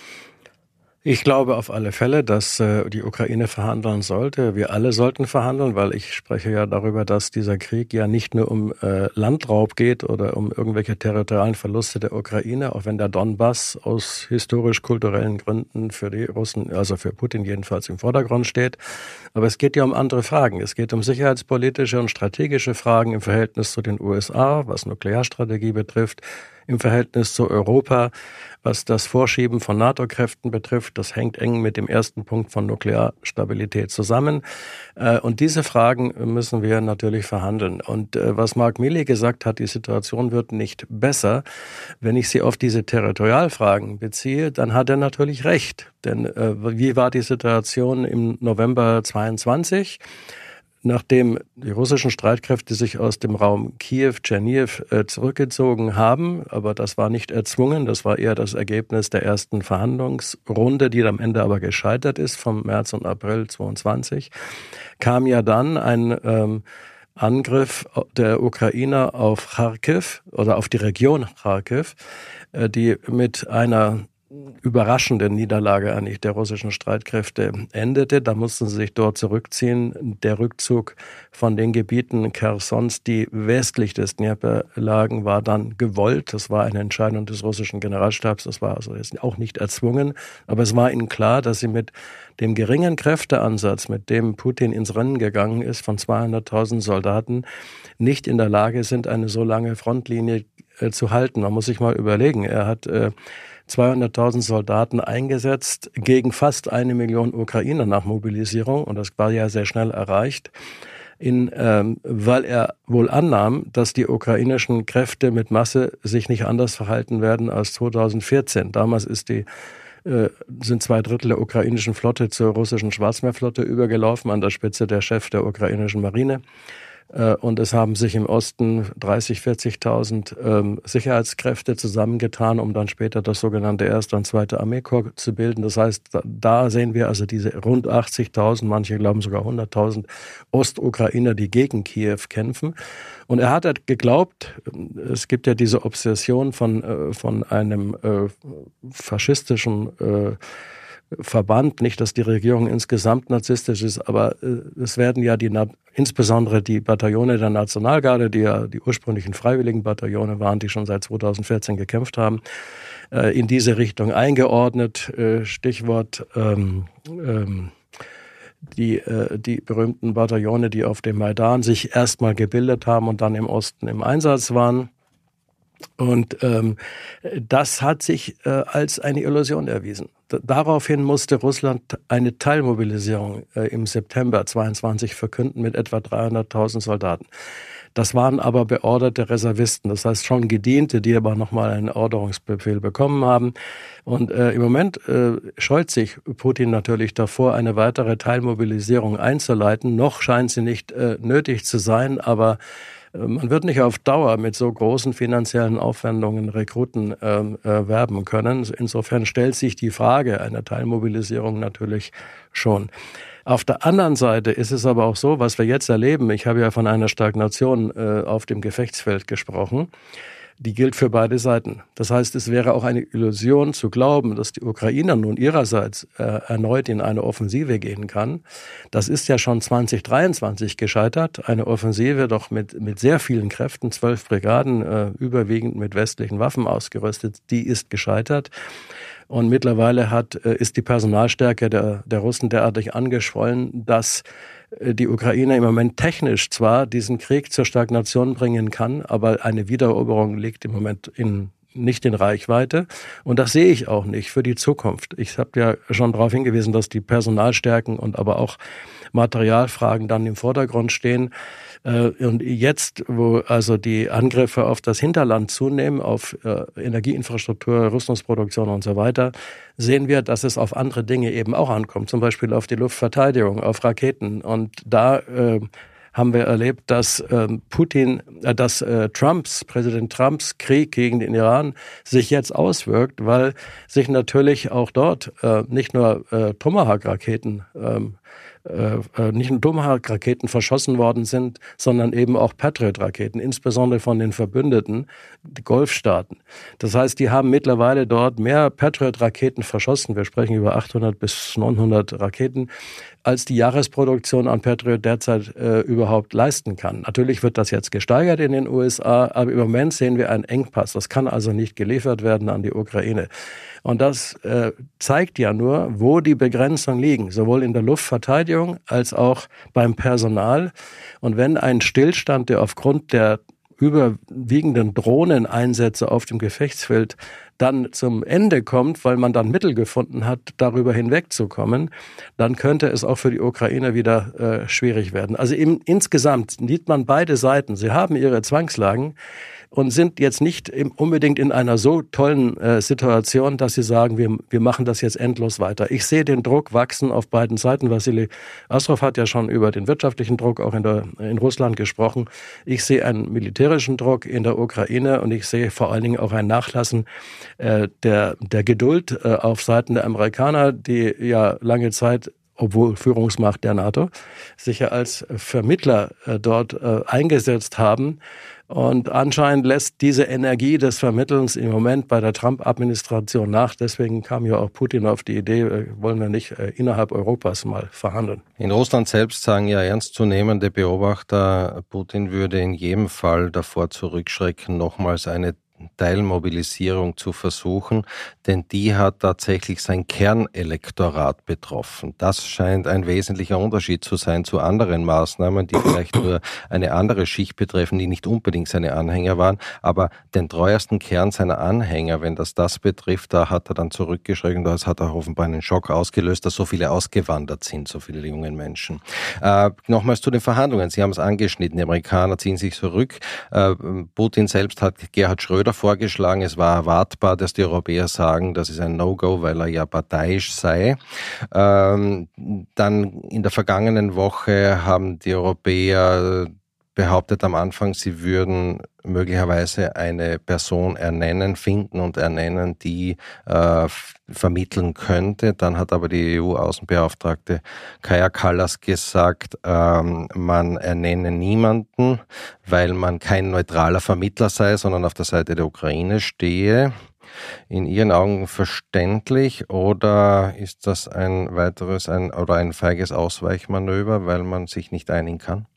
Ich glaube auf alle Fälle, dass äh, die Ukraine verhandeln sollte. Wir alle sollten verhandeln, weil ich spreche ja darüber, dass dieser Krieg ja nicht nur um äh, Landraub geht oder um irgendwelche territorialen Verluste der Ukraine, auch wenn der Donbass aus historisch-kulturellen Gründen für die Russen, also für Putin jedenfalls im Vordergrund steht. Aber es geht ja um andere Fragen. Es geht um sicherheitspolitische und strategische Fragen im Verhältnis zu den U S A, was Nuklearstrategie betrifft, im Verhältnis zu Europa, was das Vorschieben von NATO-Kräften betrifft. Das hängt eng mit dem ersten Punkt von Nuklearstabilität zusammen. Und diese Fragen müssen wir natürlich verhandeln. Und was Mark Milley gesagt hat, die Situation wird nicht besser. Wenn ich sie auf diese Territorialfragen beziehe, dann hat er natürlich recht. Denn wie war die Situation im November zweiundzwanzig? nachdem die russischen Streitkräfte sich aus dem Raum Kiew, Tscherniw äh, zurückgezogen haben, aber das war nicht erzwungen, das war eher das Ergebnis der ersten Verhandlungsrunde, die am Ende aber gescheitert ist, vom März und April zweiundzwanzig, kam ja dann ein ähm, Angriff der Ukrainer auf Charkiw oder auf die Region Charkiw, äh, die mit einer überraschende Niederlage eigentlich der russischen Streitkräfte endete. Da mussten sie sich dort zurückziehen. Der Rückzug von den Gebieten Chersons, die westlich des Dnepr lagen, war dann gewollt. Das war eine Entscheidung des russischen Generalstabs. Das war also jetzt auch nicht erzwungen. Aber es war ihnen klar, dass sie mit dem geringen Kräfteansatz, mit dem Putin ins Rennen gegangen ist, von zweihunderttausend Soldaten, nicht in der Lage sind, eine so lange Frontlinie äh, zu halten. Man muss sich mal überlegen. Er hat äh, zweihunderttausend Soldaten eingesetzt gegen fast eine Million Ukrainer nach Mobilisierung, und das war ja sehr schnell erreicht, in, ähm, weil er wohl annahm, dass die ukrainischen Kräfte mit Masse sich nicht anders verhalten werden als zweitausendvierzehn. Damals ist die äh, sind zwei Drittel der ukrainischen Flotte zur russischen Schwarzmeerflotte übergelaufen, an der Spitze der Chef der ukrainischen Marine. Und es haben sich im Osten dreißigtausend, vierzigtausend ähm, Sicherheitskräfte zusammengetan, um dann später das sogenannte erste und zweite Armeekorps zu bilden. Das heißt, da, da sehen wir also diese rund achtzigtausend, manche glauben sogar hunderttausend Ostukrainer, die gegen Kiew kämpfen. Und er hat geglaubt, es gibt ja diese Obsession von, äh, von einem äh, faschistischen äh, Verband, nicht, dass die Regierung insgesamt narzisstisch ist, aber äh, es werden ja die, insbesondere die Bataillone der Nationalgarde, die ja die ursprünglichen freiwilligen Bataillone waren, die schon seit zweitausendvierzehn gekämpft haben, äh, in diese Richtung eingeordnet. Äh, Stichwort ähm, ähm, die, äh, die berühmten Bataillone, die auf dem Maidan sich erstmal gebildet haben und dann im Osten im Einsatz waren. Und ähm, das hat sich äh, als eine Illusion erwiesen. D- daraufhin musste Russland eine Teilmobilisierung äh, im September zweiundzwanzig verkünden mit etwa dreihunderttausend Soldaten. Das waren aber beorderte Reservisten, das heißt schon Gediente, die aber nochmal einen Orderungsbefehl bekommen haben. Und äh, im Moment äh, scheut sich Putin natürlich davor, eine weitere Teilmobilisierung einzuleiten. Noch scheint sie nicht äh, nötig zu sein, aber man wird nicht auf Dauer mit so großen finanziellen Aufwendungen Rekruten ähm, äh, werben können. Insofern stellt sich die Frage einer Teilmobilisierung natürlich schon. Auf der anderen Seite ist es aber auch so, was wir jetzt erleben, ich habe ja von einer Stagnation äh, auf dem Gefechtsfeld gesprochen, die gilt für beide Seiten. Das heißt, es wäre auch eine Illusion zu glauben, dass die Ukrainer nun ihrerseits äh, erneut in eine Offensive gehen kann. Das ist ja schon zwanzig dreiundzwanzig gescheitert. Eine Offensive doch mit, mit sehr vielen Kräften, zwölf Brigaden, äh, überwiegend mit westlichen Waffen ausgerüstet, die ist gescheitert. Und mittlerweile hat, äh, ist die Personalstärke der, der Russen derartig angeschwollen, dass die Ukraine im Moment technisch zwar diesen Krieg zur Stagnation bringen kann, aber eine Wiedereroberung liegt im Moment in, nicht in Reichweite. Und das sehe ich auch nicht für die Zukunft. Ich habe ja schon darauf hingewiesen, dass die Personalstärken und aber auch Materialfragen dann im Vordergrund stehen. Und jetzt, wo also die Angriffe auf das Hinterland zunehmen, auf Energieinfrastruktur, Rüstungsproduktion und so weiter, sehen wir, dass es auf andere Dinge eben auch ankommt, zum Beispiel auf die Luftverteidigung, auf Raketen. Und da äh, haben wir erlebt, dass äh, Putin, äh, dass äh, Trumps, Präsident Trumps Krieg gegen den Iran sich jetzt auswirkt, weil sich natürlich auch dort äh, nicht nur äh, Tomahawk-Raketen ähm, Äh, nicht nur Tomahawk-Raketen verschossen worden sind, sondern eben auch Patriot-Raketen, insbesondere von den Verbündeten, die Golfstaaten. Das heißt, die haben mittlerweile dort mehr Patriot-Raketen verschossen, wir sprechen über achthundert bis neunhundert Raketen, als die Jahresproduktion an Patriot derzeit äh, überhaupt leisten kann. Natürlich wird das jetzt gesteigert in den U S A, aber im Moment sehen wir einen Engpass. Das kann also nicht geliefert werden an die Ukraine. Und das äh, zeigt ja nur, wo die Begrenzungen liegen, sowohl in der Luftverteidigung als auch beim Personal. Und wenn ein Stillstand, der aufgrund der überwiegenden Drohneneinsätze auf dem Gefechtsfeld dann zum Ende kommt, weil man dann Mittel gefunden hat, darüber hinwegzukommen, dann könnte es auch für die Ukraine wieder äh, schwierig werden. Also im, insgesamt sieht man beide Seiten. Sie haben ihre Zwangslagen. und sind jetzt nicht unbedingt in einer so tollen äh, Situation, dass sie sagen, wir, wir machen das jetzt endlos weiter. Ich sehe den Druck wachsen auf beiden Seiten. Wassili Astrov hat ja schon über den wirtschaftlichen Druck auch in, der, in Russland gesprochen. Ich sehe einen militärischen Druck in der Ukraine und ich sehe vor allen Dingen auch ein Nachlassen äh, der, der Geduld äh, auf Seiten der Amerikaner, die ja lange Zeit, obwohl Führungsmacht der NATO, sich ja als Vermittler äh, dort äh, eingesetzt haben. Und anscheinend lässt diese Energie des Vermittelns im Moment bei der Trump-Administration nach. Deswegen kam ja auch Putin auf die Idee, äh, wollen wir nicht äh, innerhalb Europas mal verhandeln. In Russland selbst sagen ja ernstzunehmende Beobachter, Putin würde in jedem Fall davor zurückschrecken, nochmals eine Teilmobilisierung zu versuchen, denn die hat tatsächlich sein Kernelektorat betroffen. Das scheint ein wesentlicher Unterschied zu sein zu anderen Maßnahmen, die vielleicht nur eine andere Schicht betreffen, die nicht unbedingt seine Anhänger waren, aber den treuesten Kern seiner Anhänger, wenn das das betrifft, da hat er dann zurückgeschreckt und das hat er offenbar einen Schock ausgelöst, dass so viele ausgewandert sind, so viele junge Menschen. Äh, nochmals zu den Verhandlungen. Sie haben es angeschnitten, die Amerikaner ziehen sich zurück. Äh, Putin selbst hat Gerhard Schröder vorgeschlagen. Es war erwartbar, dass die Europäer sagen, das ist ein No-Go, weil er ja parteiisch sei. Ähm, dann in der vergangenen Woche haben die Europäer behauptet am Anfang, sie würden möglicherweise eine Person ernennen, finden und ernennen, die äh, vermitteln könnte. Dann hat aber die E U-Außenbeauftragte Kaja Kallas gesagt, ähm, man ernenne niemanden, weil man kein neutraler Vermittler sei, sondern auf der Seite der Ukraine stehe. In Ihren Augen verständlich oder ist das ein weiteres ein oder ein feiges Ausweichmanöver, weil man sich nicht einigen kann?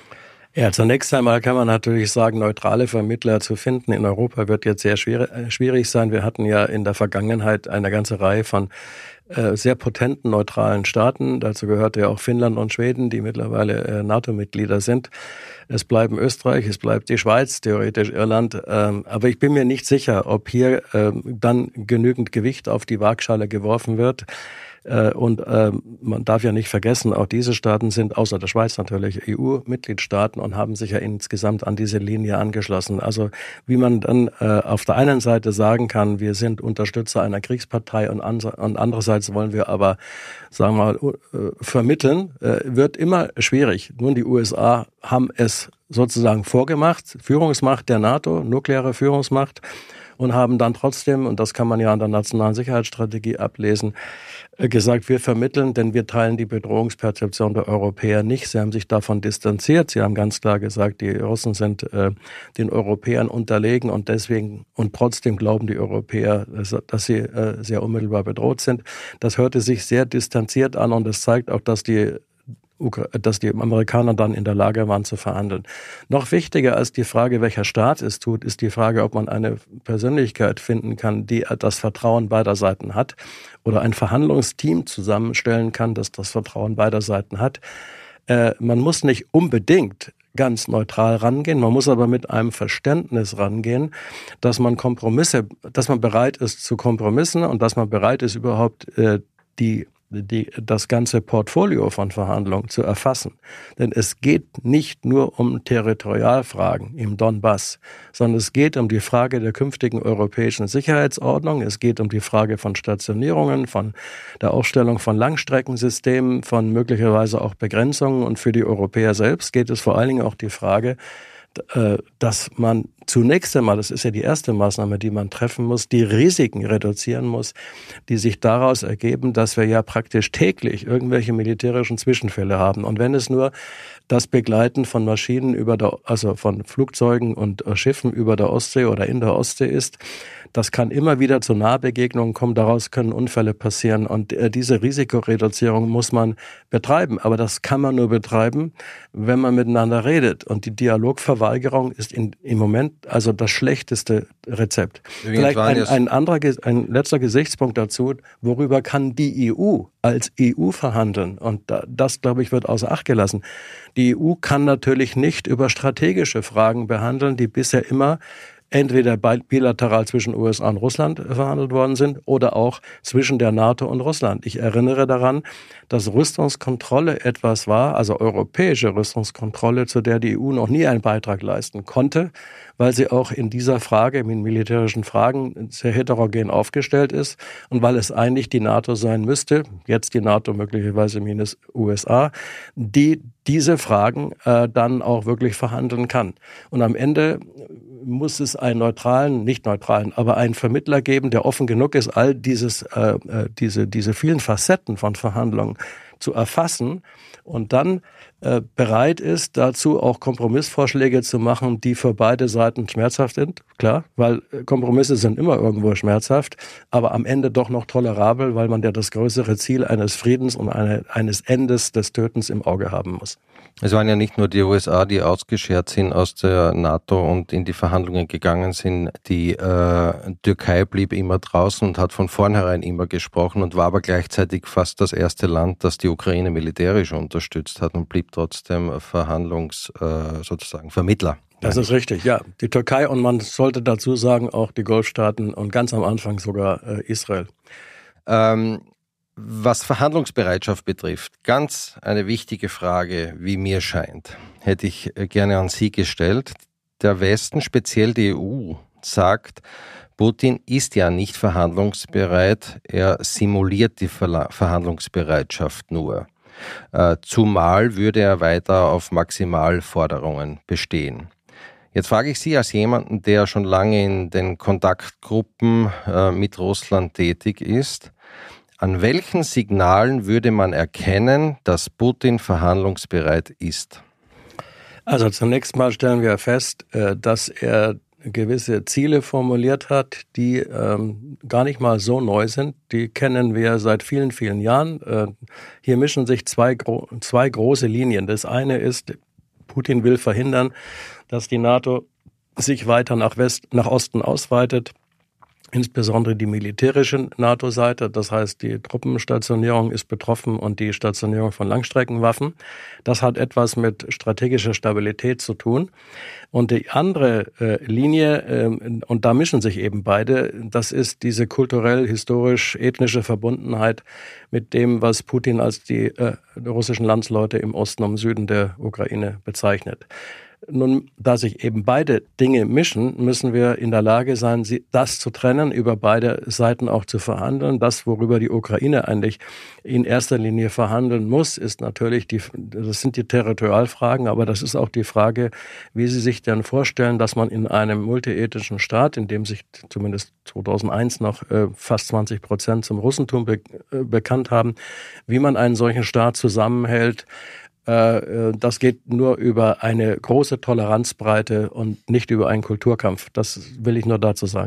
Ja, zunächst einmal kann man natürlich sagen, neutrale Vermittler zu finden in Europa wird jetzt sehr schwierig sein. Wir hatten ja in der Vergangenheit eine ganze Reihe von äh, sehr potenten neutralen Staaten. Dazu gehörte ja auch Finnland und Schweden, die mittlerweile äh, NATO-Mitglieder sind. Es bleiben Österreich, es bleibt die Schweiz, theoretisch Irland. Ähm, aber ich bin mir nicht sicher, ob hier ähm, dann genügend Gewicht auf die Waagschale geworfen wird. Und äh, man darf ja nicht vergessen, auch diese Staaten sind, außer der Schweiz natürlich, E U-Mitgliedstaaten und haben sich ja insgesamt an diese Linie angeschlossen. Also wie man dann äh, auf der einen Seite sagen kann, wir sind Unterstützer einer Kriegspartei und, an, und andererseits wollen wir aber, sagen wir mal, äh, vermitteln, äh, wird immer schwierig. Nun, die U S A haben es sozusagen vorgemacht, Führungsmacht der NATO, nukleare Führungsmacht, und haben dann trotzdem, und das kann man ja an der nationalen Sicherheitsstrategie ablesen, gesagt, wir vermitteln, denn wir teilen die Bedrohungsperzeption der Europäer nicht. Sie haben sich davon distanziert. Sie haben ganz klar gesagt, die Russen sind äh, den Europäern unterlegen und deswegen und trotzdem glauben die Europäer, dass, dass sie äh, sehr unmittelbar bedroht sind. Das hörte sich sehr distanziert an und es zeigt auch, dass die dass die Amerikaner dann in der Lage waren zu verhandeln. Noch wichtiger als die Frage, welcher Staat es tut, ist die Frage, ob man eine Persönlichkeit finden kann, die das Vertrauen beider Seiten hat oder ein Verhandlungsteam zusammenstellen kann, das das Vertrauen beider Seiten hat. Äh, man muss nicht unbedingt ganz neutral rangehen, man muss aber mit einem Verständnis rangehen, dass man Kompromisse, dass man bereit ist zu Kompromissen und dass man bereit ist, überhaupt äh, die Die, das ganze Portfolio von Verhandlungen zu erfassen. Denn es geht nicht nur um Territorialfragen im Donbass, sondern es geht um die Frage der künftigen europäischen Sicherheitsordnung, es geht um die Frage von Stationierungen, von der Aufstellung von Langstreckensystemen, von möglicherweise auch Begrenzungen und für die Europäer selbst geht es vor allen Dingen auch die Frage, dass man zunächst einmal, das ist ja die erste Maßnahme, die man treffen muss, die Risiken reduzieren muss, die sich daraus ergeben, dass wir ja praktisch täglich irgendwelche militärischen Zwischenfälle haben. Und wenn es nur das Begleiten von Maschinen über der, also von Flugzeugen und Schiffen über der Ostsee oder in der Ostsee ist, das kann immer wieder zu Nahbegegnungen kommen, daraus können Unfälle passieren und äh, diese Risikoreduzierung muss man betreiben. Aber das kann man nur betreiben, wenn man miteinander redet und die Dialogverweigerung ist in, im Moment also das schlechteste Rezept. Vielleicht ein, ein anderer, ein letzter Gesichtspunkt dazu, worüber kann die E U als E U verhandeln? Und das, glaube ich, wird außer Acht gelassen. Die E U kann natürlich nicht über strategische Fragen behandeln, die bisher immer entweder bilateral zwischen U S A und Russland verhandelt worden sind oder auch zwischen der NATO und Russland. Ich erinnere daran, dass Rüstungskontrolle etwas war, also europäische Rüstungskontrolle, zu der die E U noch nie einen Beitrag leisten konnte, weil sie auch in dieser Frage, in militärischen Fragen, sehr heterogen aufgestellt ist und weil es eigentlich die NATO sein müsste, jetzt die NATO möglicherweise minus U S A, die diese Fragen äh, dann auch wirklich verhandeln kann. Und am Ende muss es einen neutralen, nicht neutralen, aber einen Vermittler geben, der offen genug ist, all dieses, äh, diese, diese vielen Facetten von Verhandlungen zu erfassen und dann äh, bereit ist, dazu auch Kompromissvorschläge zu machen, die für beide Seiten schmerzhaft sind. Klar, weil Kompromisse sind immer irgendwo schmerzhaft, aber am Ende doch noch tolerabel, weil man ja das größere Ziel eines Friedens und eine, eines Endes des Tötens im Auge haben muss. Es waren ja nicht nur die U S A, die ausgeschert sind aus der NATO und in die Verhandlungen gegangen sind. Die äh, Türkei blieb immer draußen und hat von vornherein immer gesprochen und war aber gleichzeitig fast das erste Land, das die Ukraine militärisch unterstützt hat und blieb trotzdem Verhandlungs, äh, sozusagen Vermittler. Das ist richtig, ja. Die Türkei und man sollte dazu sagen auch die Golfstaaten und ganz am Anfang sogar äh, Israel. Ähm, Was Verhandlungsbereitschaft betrifft, ganz eine wichtige Frage, wie mir scheint, hätte ich gerne an Sie gestellt. Der Westen, speziell die E U, sagt, Putin ist ja nicht verhandlungsbereit, er simuliert die Verhandlungsbereitschaft nur. Zumal würde er weiter auf Maximalforderungen bestehen. Jetzt frage ich Sie als jemanden, der schon lange in den Kontaktgruppen mit Russland tätig ist, an welchen Signalen würde man erkennen, dass Putin verhandlungsbereit ist? Also zunächst mal stellen wir fest, dass er gewisse Ziele formuliert hat, die ähm, gar nicht mal so neu sind. Die kennen wir seit vielen, vielen Jahren. Äh, hier mischen sich zwei, gro- zwei große Linien. Das eine ist, Putin will verhindern, dass die NATO sich weiter nach West, nach Osten ausweitet. Insbesondere die militärische NATO-Seite, das heißt die Truppenstationierung ist betroffen und die Stationierung von Langstreckenwaffen. Das hat etwas mit strategischer Stabilität zu tun. Und die andere äh, Linie, äh, und da mischen sich eben beide, das ist diese kulturell, historisch, ethnische Verbundenheit mit dem, was Putin als die äh, russischen Landsleute im Osten und Süden der Ukraine bezeichnet. Nun, da sich eben beide Dinge mischen, müssen wir in der Lage sein, das zu trennen, über beide Seiten auch zu verhandeln. Das, worüber die Ukraine eigentlich in erster Linie verhandeln muss, ist natürlich die, das sind die Territorialfragen, aber das ist auch die Frage, wie sie sich denn vorstellen, dass man in einem multiethnischen Staat, in dem sich zumindest zweitausendeins noch äh, fast zwanzig Prozent zum Russentum be- äh, bekannt haben, wie man einen solchen Staat zusammenhält. Das geht nur über eine große Toleranzbreite und nicht über einen Kulturkampf. Das will ich nur dazu sagen.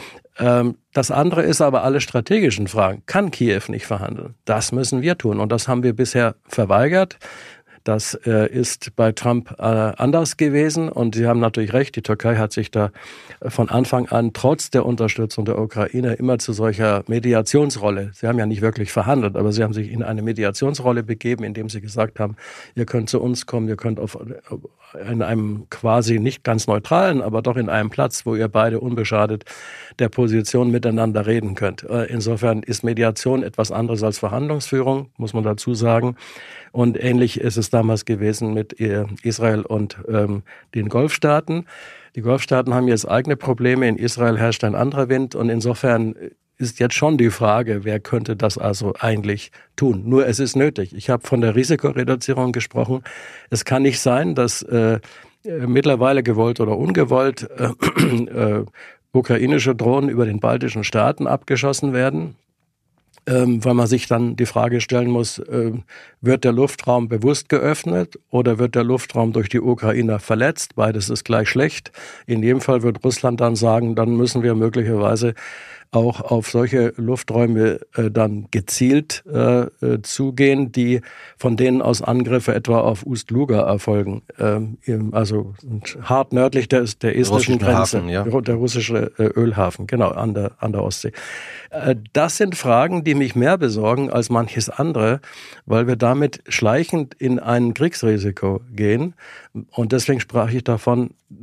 Das andere ist aber alle strategischen Fragen. Kann Kiew nicht verhandeln? Das müssen wir tun und das haben wir bisher verweigert. Das äh, ist bei Trump äh, anders gewesen und Sie haben natürlich recht, die Türkei hat sich da von Anfang an trotz der Unterstützung der Ukraine immer zu solcher Mediationsrolle, Sie haben ja nicht wirklich verhandelt, aber Sie haben sich in eine Mediationsrolle begeben, indem Sie gesagt haben, ihr könnt zu uns kommen, ihr könnt auf, in einem quasi nicht ganz neutralen, aber doch in einem Platz, wo ihr beide unbeschadet der Position miteinander reden könnt. Insofern ist Mediation etwas anderes als Verhandlungsführung, muss man dazu sagen. Und ähnlich ist es damals gewesen mit Israel und ähm, den Golfstaaten. Die Golfstaaten haben jetzt eigene Probleme. In Israel herrscht ein anderer Wind. Und insofern ist jetzt schon die Frage, wer könnte das also eigentlich tun? Nur es ist nötig. Ich habe von der Risikoreduzierung gesprochen. Es kann nicht sein, dass äh, mittlerweile gewollt oder ungewollt äh, äh, ukrainische Drohnen über den baltischen Staaten abgeschossen werden. Ähm, weil man sich dann die Frage stellen muss, äh, wird der Luftraum bewusst geöffnet oder wird der Luftraum durch die Ukrainer verletzt? Beides ist gleich schlecht. In jedem Fall wird Russland dann sagen, dann müssen wir möglicherweise auch auf solche Lufträume äh, dann gezielt äh, äh, zugehen, die von denen aus Angriffe etwa auf Ust-Luga erfolgen, ähm, also hart nördlich der, der estnischen Grenze, Hafen, ja. Der russische äh, Ölhafen, genau, an der, an der Ostsee. Äh, das sind Fragen, die mich mehr besorgen als manches andere, weil wir damit schleichend in ein Kriegsrisiko gehen und deswegen sprach ich davon,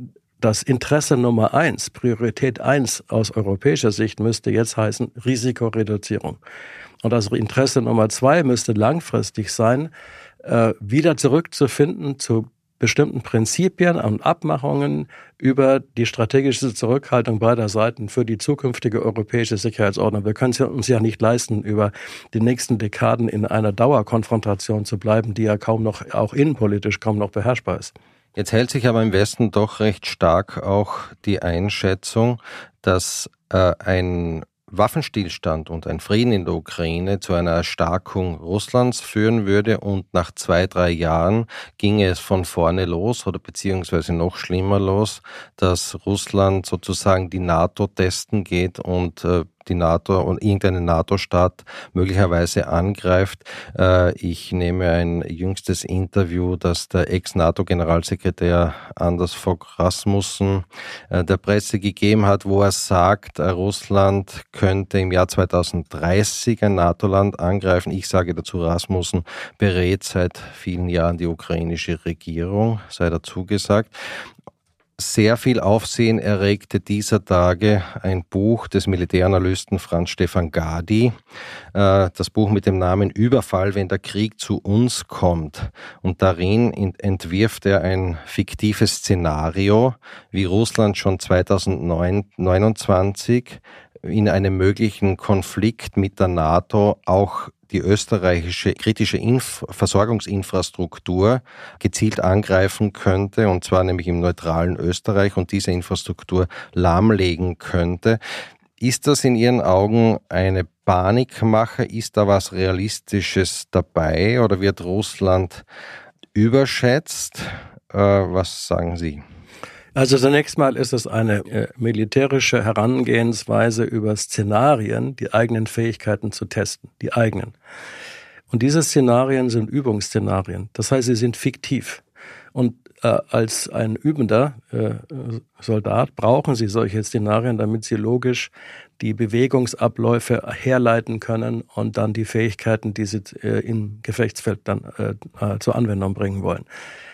das Interesse Nummer eins, Priorität eins aus europäischer Sicht müsste jetzt heißen Risikoreduzierung. Und das Interesse Nummer zwei müsste langfristig sein, äh, wieder zurückzufinden zu bestimmten Prinzipien und Abmachungen über die strategische Zurückhaltung beider Seiten für die zukünftige europäische Sicherheitsordnung. Wir können es uns ja nicht leisten, über die nächsten Dekaden in einer Dauerkonfrontation zu bleiben, die ja kaum noch, auch innenpolitisch kaum noch beherrschbar ist. Jetzt hält sich aber im Westen doch recht stark auch die Einschätzung, dass äh, ein Waffenstillstand und ein Frieden in der Ukraine zu einer Erstarkung Russlands führen würde und nach zwei, drei Jahren ginge es von vorne los oder beziehungsweise noch schlimmer los, dass Russland sozusagen die NATO testen geht und äh, die NATO und irgendeinen NATO-Staat möglicherweise angreift. Äh, ich nehme ein jüngstes Interview, das der Ex-NATO-Generalsekretär Anders Fogh Rasmussen äh, der Presse gegeben hat, wo er sagt, äh, Russland könnte im Jahr zweitausenddreißig ein NATO-Land angreifen. Ich sage dazu, Rasmussen berät seit vielen Jahren die ukrainische Regierung, sei dazu gesagt. Sehr viel Aufsehen erregte dieser Tage ein Buch des Militäranalysten Franz Stefan Gady, das Buch mit dem Namen Überfall, wenn der Krieg zu uns kommt. Und darin entwirft er ein fiktives Szenario, wie Russland schon zweitausendneunundzwanzig in einem möglichen Konflikt mit der NATO auch die österreichische kritische Inf- Versorgungsinfrastruktur gezielt angreifen könnte, und zwar nämlich im neutralen Österreich, und diese Infrastruktur lahmlegen könnte. Ist das in Ihren Augen eine Panikmache? Ist da was Realistisches dabei oder wird Russland überschätzt? Äh, was sagen Sie? Also zunächst mal ist es eine äh, militärische Herangehensweise über Szenarien, die eigenen Fähigkeiten zu testen, die eigenen. Und diese Szenarien sind Übungsszenarien, das heißt, sie sind fiktiv. Und äh, als ein übender äh, Soldat brauchen Sie solche Szenarien, damit Sie logisch die Bewegungsabläufe herleiten können und dann die Fähigkeiten, die Sie äh, im Gefechtsfeld dann äh, äh, zur Anwendung bringen wollen.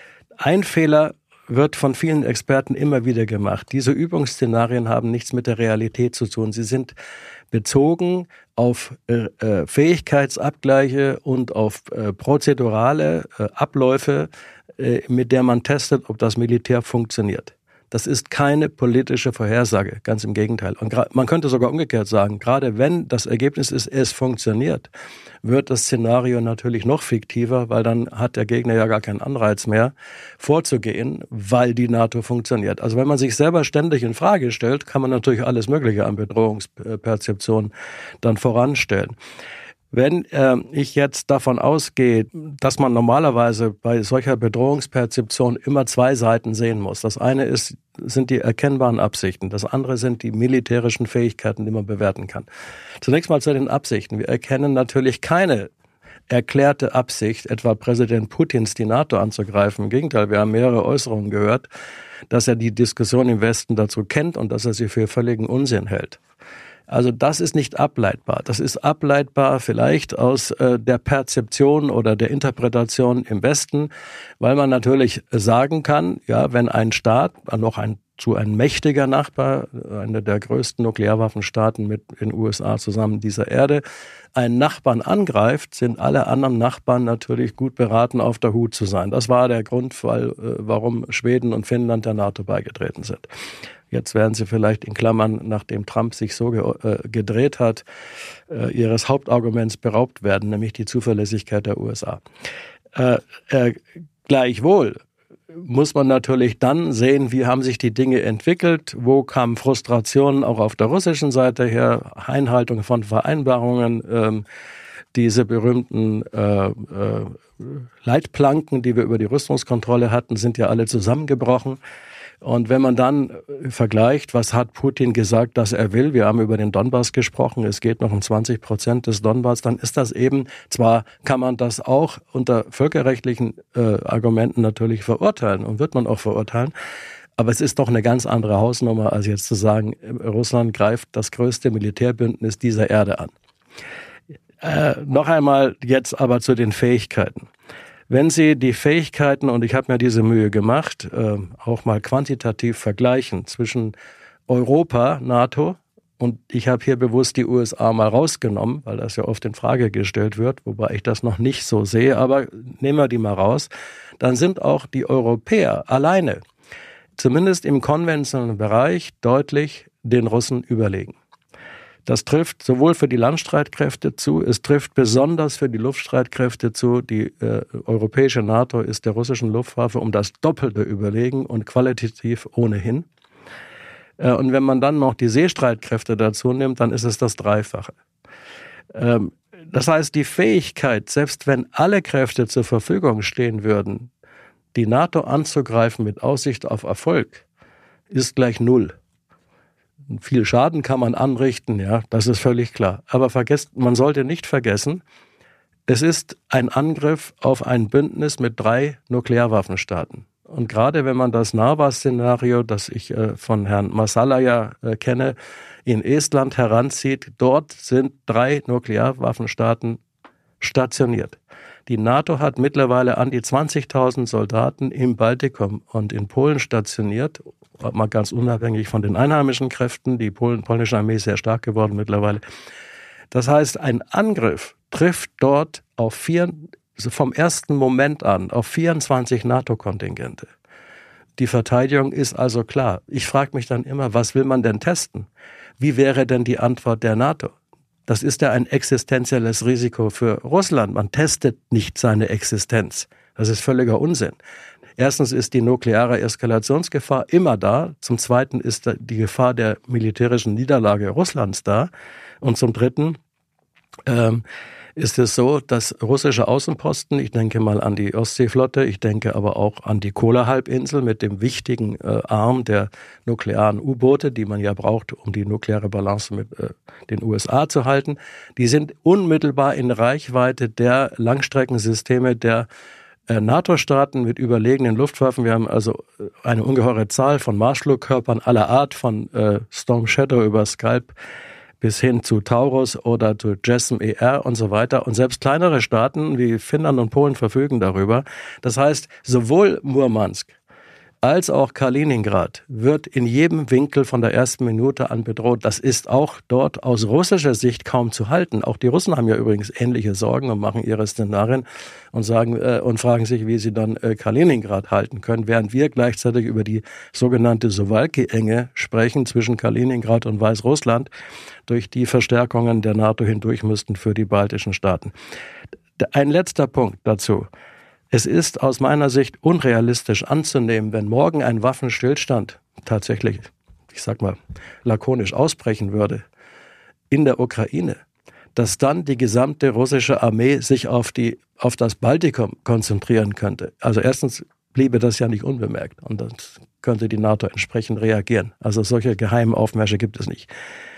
Ein Fehler wird von vielen Experten immer wieder gemacht. Diese Übungsszenarien haben nichts mit der Realität zu tun. Sie sind bezogen auf äh, Fähigkeitsabgleiche und auf äh, prozedurale äh, Abläufe, äh, mit der man testet, ob das Militär funktioniert. Das ist keine politische Vorhersage, ganz im Gegenteil. Und gra- man könnte sogar umgekehrt sagen, gerade wenn das Ergebnis ist, es funktioniert, wird das Szenario natürlich noch fiktiver, weil dann hat der Gegner ja gar keinen Anreiz mehr, vorzugehen, weil die NATO funktioniert. Also wenn man sich selber ständig in Frage stellt, kann man natürlich alles Mögliche an Bedrohungsperzeption dann voranstellen. Wenn äh, ich jetzt davon ausgehe, dass man normalerweise bei solcher Bedrohungsperzeption immer zwei Seiten sehen muss. Das eine ist, sind die erkennbaren Absichten. Das andere sind die militärischen Fähigkeiten, die man bewerten kann. Zunächst mal zu den Absichten. Wir erkennen natürlich keine erklärte Absicht, etwa Präsident Putins die NATO anzugreifen. Im Gegenteil, wir haben mehrere Äußerungen gehört, dass er die Diskussion im Westen dazu kennt und dass er sie für völligen Unsinn hält. Also das ist nicht ableitbar. Das ist ableitbar vielleicht aus äh, der Perzeption oder der Interpretation im Westen, weil man natürlich sagen kann, ja, wenn ein Staat, noch ein zu ein mächtiger Nachbar, einer der größten Nuklearwaffenstaaten mit den U S A zusammen dieser Erde, einen Nachbarn angreift, sind alle anderen Nachbarn natürlich gut beraten, auf der Hut zu sein. Das war der Grund, weil, äh, warum Schweden und Finnland der NATO beigetreten sind. Jetzt werden sie vielleicht in Klammern, nachdem Trump sich so ge- äh, gedreht hat, äh, ihres Hauptarguments beraubt werden, nämlich die Zuverlässigkeit der U S A. Äh, äh, gleichwohl muss man natürlich dann sehen, wie haben sich die Dinge entwickelt, wo kamen Frustrationen auch auf der russischen Seite her, Einhaltung von Vereinbarungen, ähm, diese berühmten äh, äh, Leitplanken, die wir über die Rüstungskontrolle hatten, sind ja alle zusammengebrochen. Und wenn man dann vergleicht, was hat Putin gesagt, dass er will, wir haben über den Donbass gesprochen, es geht noch um zwanzig Prozent des Donbass, dann ist das eben, zwar kann man das auch unter völkerrechtlichen äh, Argumenten natürlich verurteilen und wird man auch verurteilen, aber es ist doch eine ganz andere Hausnummer, als jetzt zu sagen, Russland greift das größte Militärbündnis dieser Erde an. Äh, noch einmal jetzt aber zu den Fähigkeiten. Wenn Sie die Fähigkeiten, und ich habe mir diese Mühe gemacht, äh, auch mal quantitativ vergleichen zwischen Europa, NATO, und ich habe hier bewusst die U S A mal rausgenommen, weil das ja oft in Frage gestellt wird, wobei ich das noch nicht so sehe, aber nehmen wir die mal raus, dann sind auch die Europäer alleine, zumindest im konventionellen Bereich, deutlich den Russen überlegen. Das trifft sowohl für die Landstreitkräfte zu, es trifft besonders für die Luftstreitkräfte zu. Die äh, europäische NATO ist der russischen Luftwaffe um das Doppelte überlegen und qualitativ ohnehin. Äh, und wenn man dann noch die Seestreitkräfte dazu nimmt, dann ist es das Dreifache. Ähm, das heißt, die Fähigkeit, selbst wenn alle Kräfte zur Verfügung stehen würden, die NATO anzugreifen mit Aussicht auf Erfolg, ist gleich null. Viel Schaden kann man anrichten, ja, das ist völlig klar. Aber vergesst, man sollte nicht vergessen, es ist ein Angriff auf ein Bündnis mit drei Nuklearwaffenstaaten. Und gerade wenn man das Narva-Szenario, das ich äh, von Herrn Masala ja äh, kenne, in Estland heranzieht, dort sind drei Nuklearwaffenstaaten stationiert. Die NATO hat mittlerweile an die zwanzigtausend Soldaten im Baltikum und in Polen stationiert, mal ganz unabhängig von den einheimischen Kräften. Die Polen, polnische Armee ist sehr stark geworden mittlerweile. Das heißt, ein Angriff trifft dort auf vier, vom ersten Moment an auf vierundzwanzig NATO-Kontingente. Die Verteidigung ist also klar. Ich frage mich dann immer, was will man denn testen? Wie wäre denn die Antwort der NATO? Das ist ja ein existenzielles Risiko für Russland. Man testet nicht seine Existenz. Das ist völliger Unsinn. Erstens ist die nukleare Eskalationsgefahr immer da. Zum Zweiten ist die Gefahr der militärischen Niederlage Russlands da. Und zum Dritten ähm, ist es so, dass russische Außenposten, ich denke mal an die Ostseeflotte, ich denke aber auch an die Kola-Halbinsel mit dem wichtigen äh, Arm der nuklearen U-Boote, die man ja braucht, um die nukleare Balance mit äh, den U S A zu halten, die sind unmittelbar in Reichweite der Langstreckensysteme der NATO-Staaten mit überlegenen Luftwaffen. Wir haben also eine ungeheure Zahl von Marschflugkörpern aller Art, von äh, Storm Shadow über Scalp bis hin zu Taurus oder zu JASSM E R und so weiter. Und selbst kleinere Staaten wie Finnland und Polen verfügen darüber. Das heißt, sowohl Murmansk als auch Kaliningrad wird in jedem Winkel von der ersten Minute an bedroht. Das ist auch dort aus russischer Sicht kaum zu halten. Auch die Russen haben ja übrigens ähnliche Sorgen und machen ihre Szenarien und sagen äh, und fragen sich, wie sie dann äh, Kaliningrad halten können, während wir gleichzeitig über die sogenannte Suwalki-Enge sprechen zwischen Kaliningrad und Weißrussland, durch die Verstärkungen der NATO hindurch müssten für die baltischen Staaten. Ein letzter Punkt dazu. Es ist aus meiner Sicht unrealistisch anzunehmen, wenn morgen ein Waffenstillstand tatsächlich, ich sag mal, lakonisch ausbrechen würde in der Ukraine, dass dann die gesamte russische Armee sich auf die, auf das Baltikum konzentrieren könnte. Also erstens bliebe das ja nicht unbemerkt und dann könnte die NATO entsprechend reagieren. Also solche geheimen Aufmärsche gibt es nicht.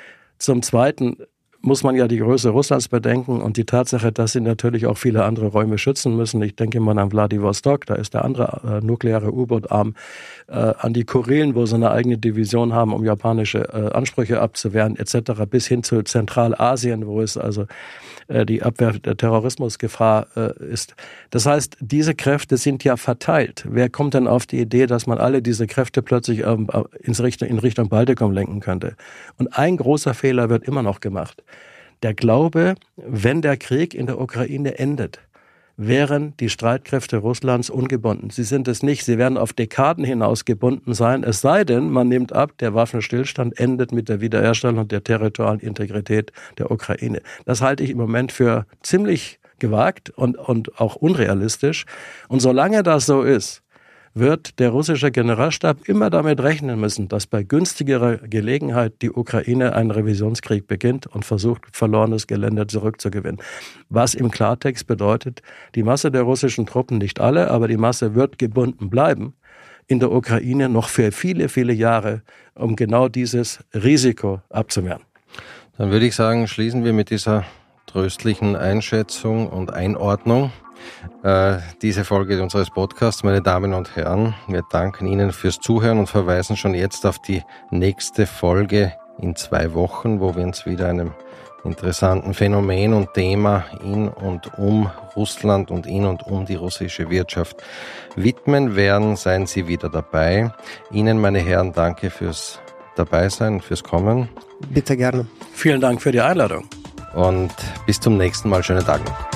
Zum Zweiten muss man ja die Größe Russlands bedenken und die Tatsache, dass sie natürlich auch viele andere Räume schützen müssen. Ich denke mal an Wladiwostok, da ist der andere äh, nukleare U-Boot-Arm, äh, an die Kurilen, wo sie eine eigene Division haben, um japanische äh, Ansprüche abzuwehren, et cetera, bis hin zu Zentralasien, wo es also äh, die Abwehr der Terrorismusgefahr äh, ist. Das heißt, diese Kräfte sind ja verteilt. Wer kommt denn auf die Idee, dass man alle diese Kräfte plötzlich ähm, ins Richtung, in Richtung Baltikum lenken könnte? Und ein großer Fehler wird immer noch gemacht. Der Glaube, wenn der Krieg in der Ukraine endet, wären die Streitkräfte Russlands ungebunden. Sie sind es nicht. Sie werden auf Dekaden hinaus gebunden sein. Es sei denn, man nimmt ab, der Waffenstillstand endet mit der Wiederherstellung der territorialen Integrität der Ukraine. Das halte ich im Moment für ziemlich gewagt und, und auch unrealistisch. Und solange das so ist, wird der russische Generalstab immer damit rechnen müssen, dass bei günstigerer Gelegenheit die Ukraine einen Revisionskrieg beginnt und versucht, verlorenes Gelände zurückzugewinnen. Was im Klartext bedeutet, die Masse der russischen Truppen, nicht alle, aber die Masse wird gebunden bleiben in der Ukraine noch für viele, viele Jahre, um genau dieses Risiko abzuwehren. Dann würde ich sagen, schließen wir mit dieser tröstlichen Einschätzung und Einordnung Äh, diese Folge unseres Podcasts. Meine Damen und Herren, wir danken Ihnen fürs Zuhören und verweisen schon jetzt auf die nächste Folge in zwei Wochen, wo wir uns wieder einem interessanten Phänomen und Thema in und um Russland und in und um die russische Wirtschaft widmen werden. Seien Sie wieder dabei. Ihnen, meine Herren, danke fürs Dabeisein, fürs Kommen. Bitte gerne. Vielen Dank für die Einladung. Und bis zum nächsten Mal. Schönen Tag noch.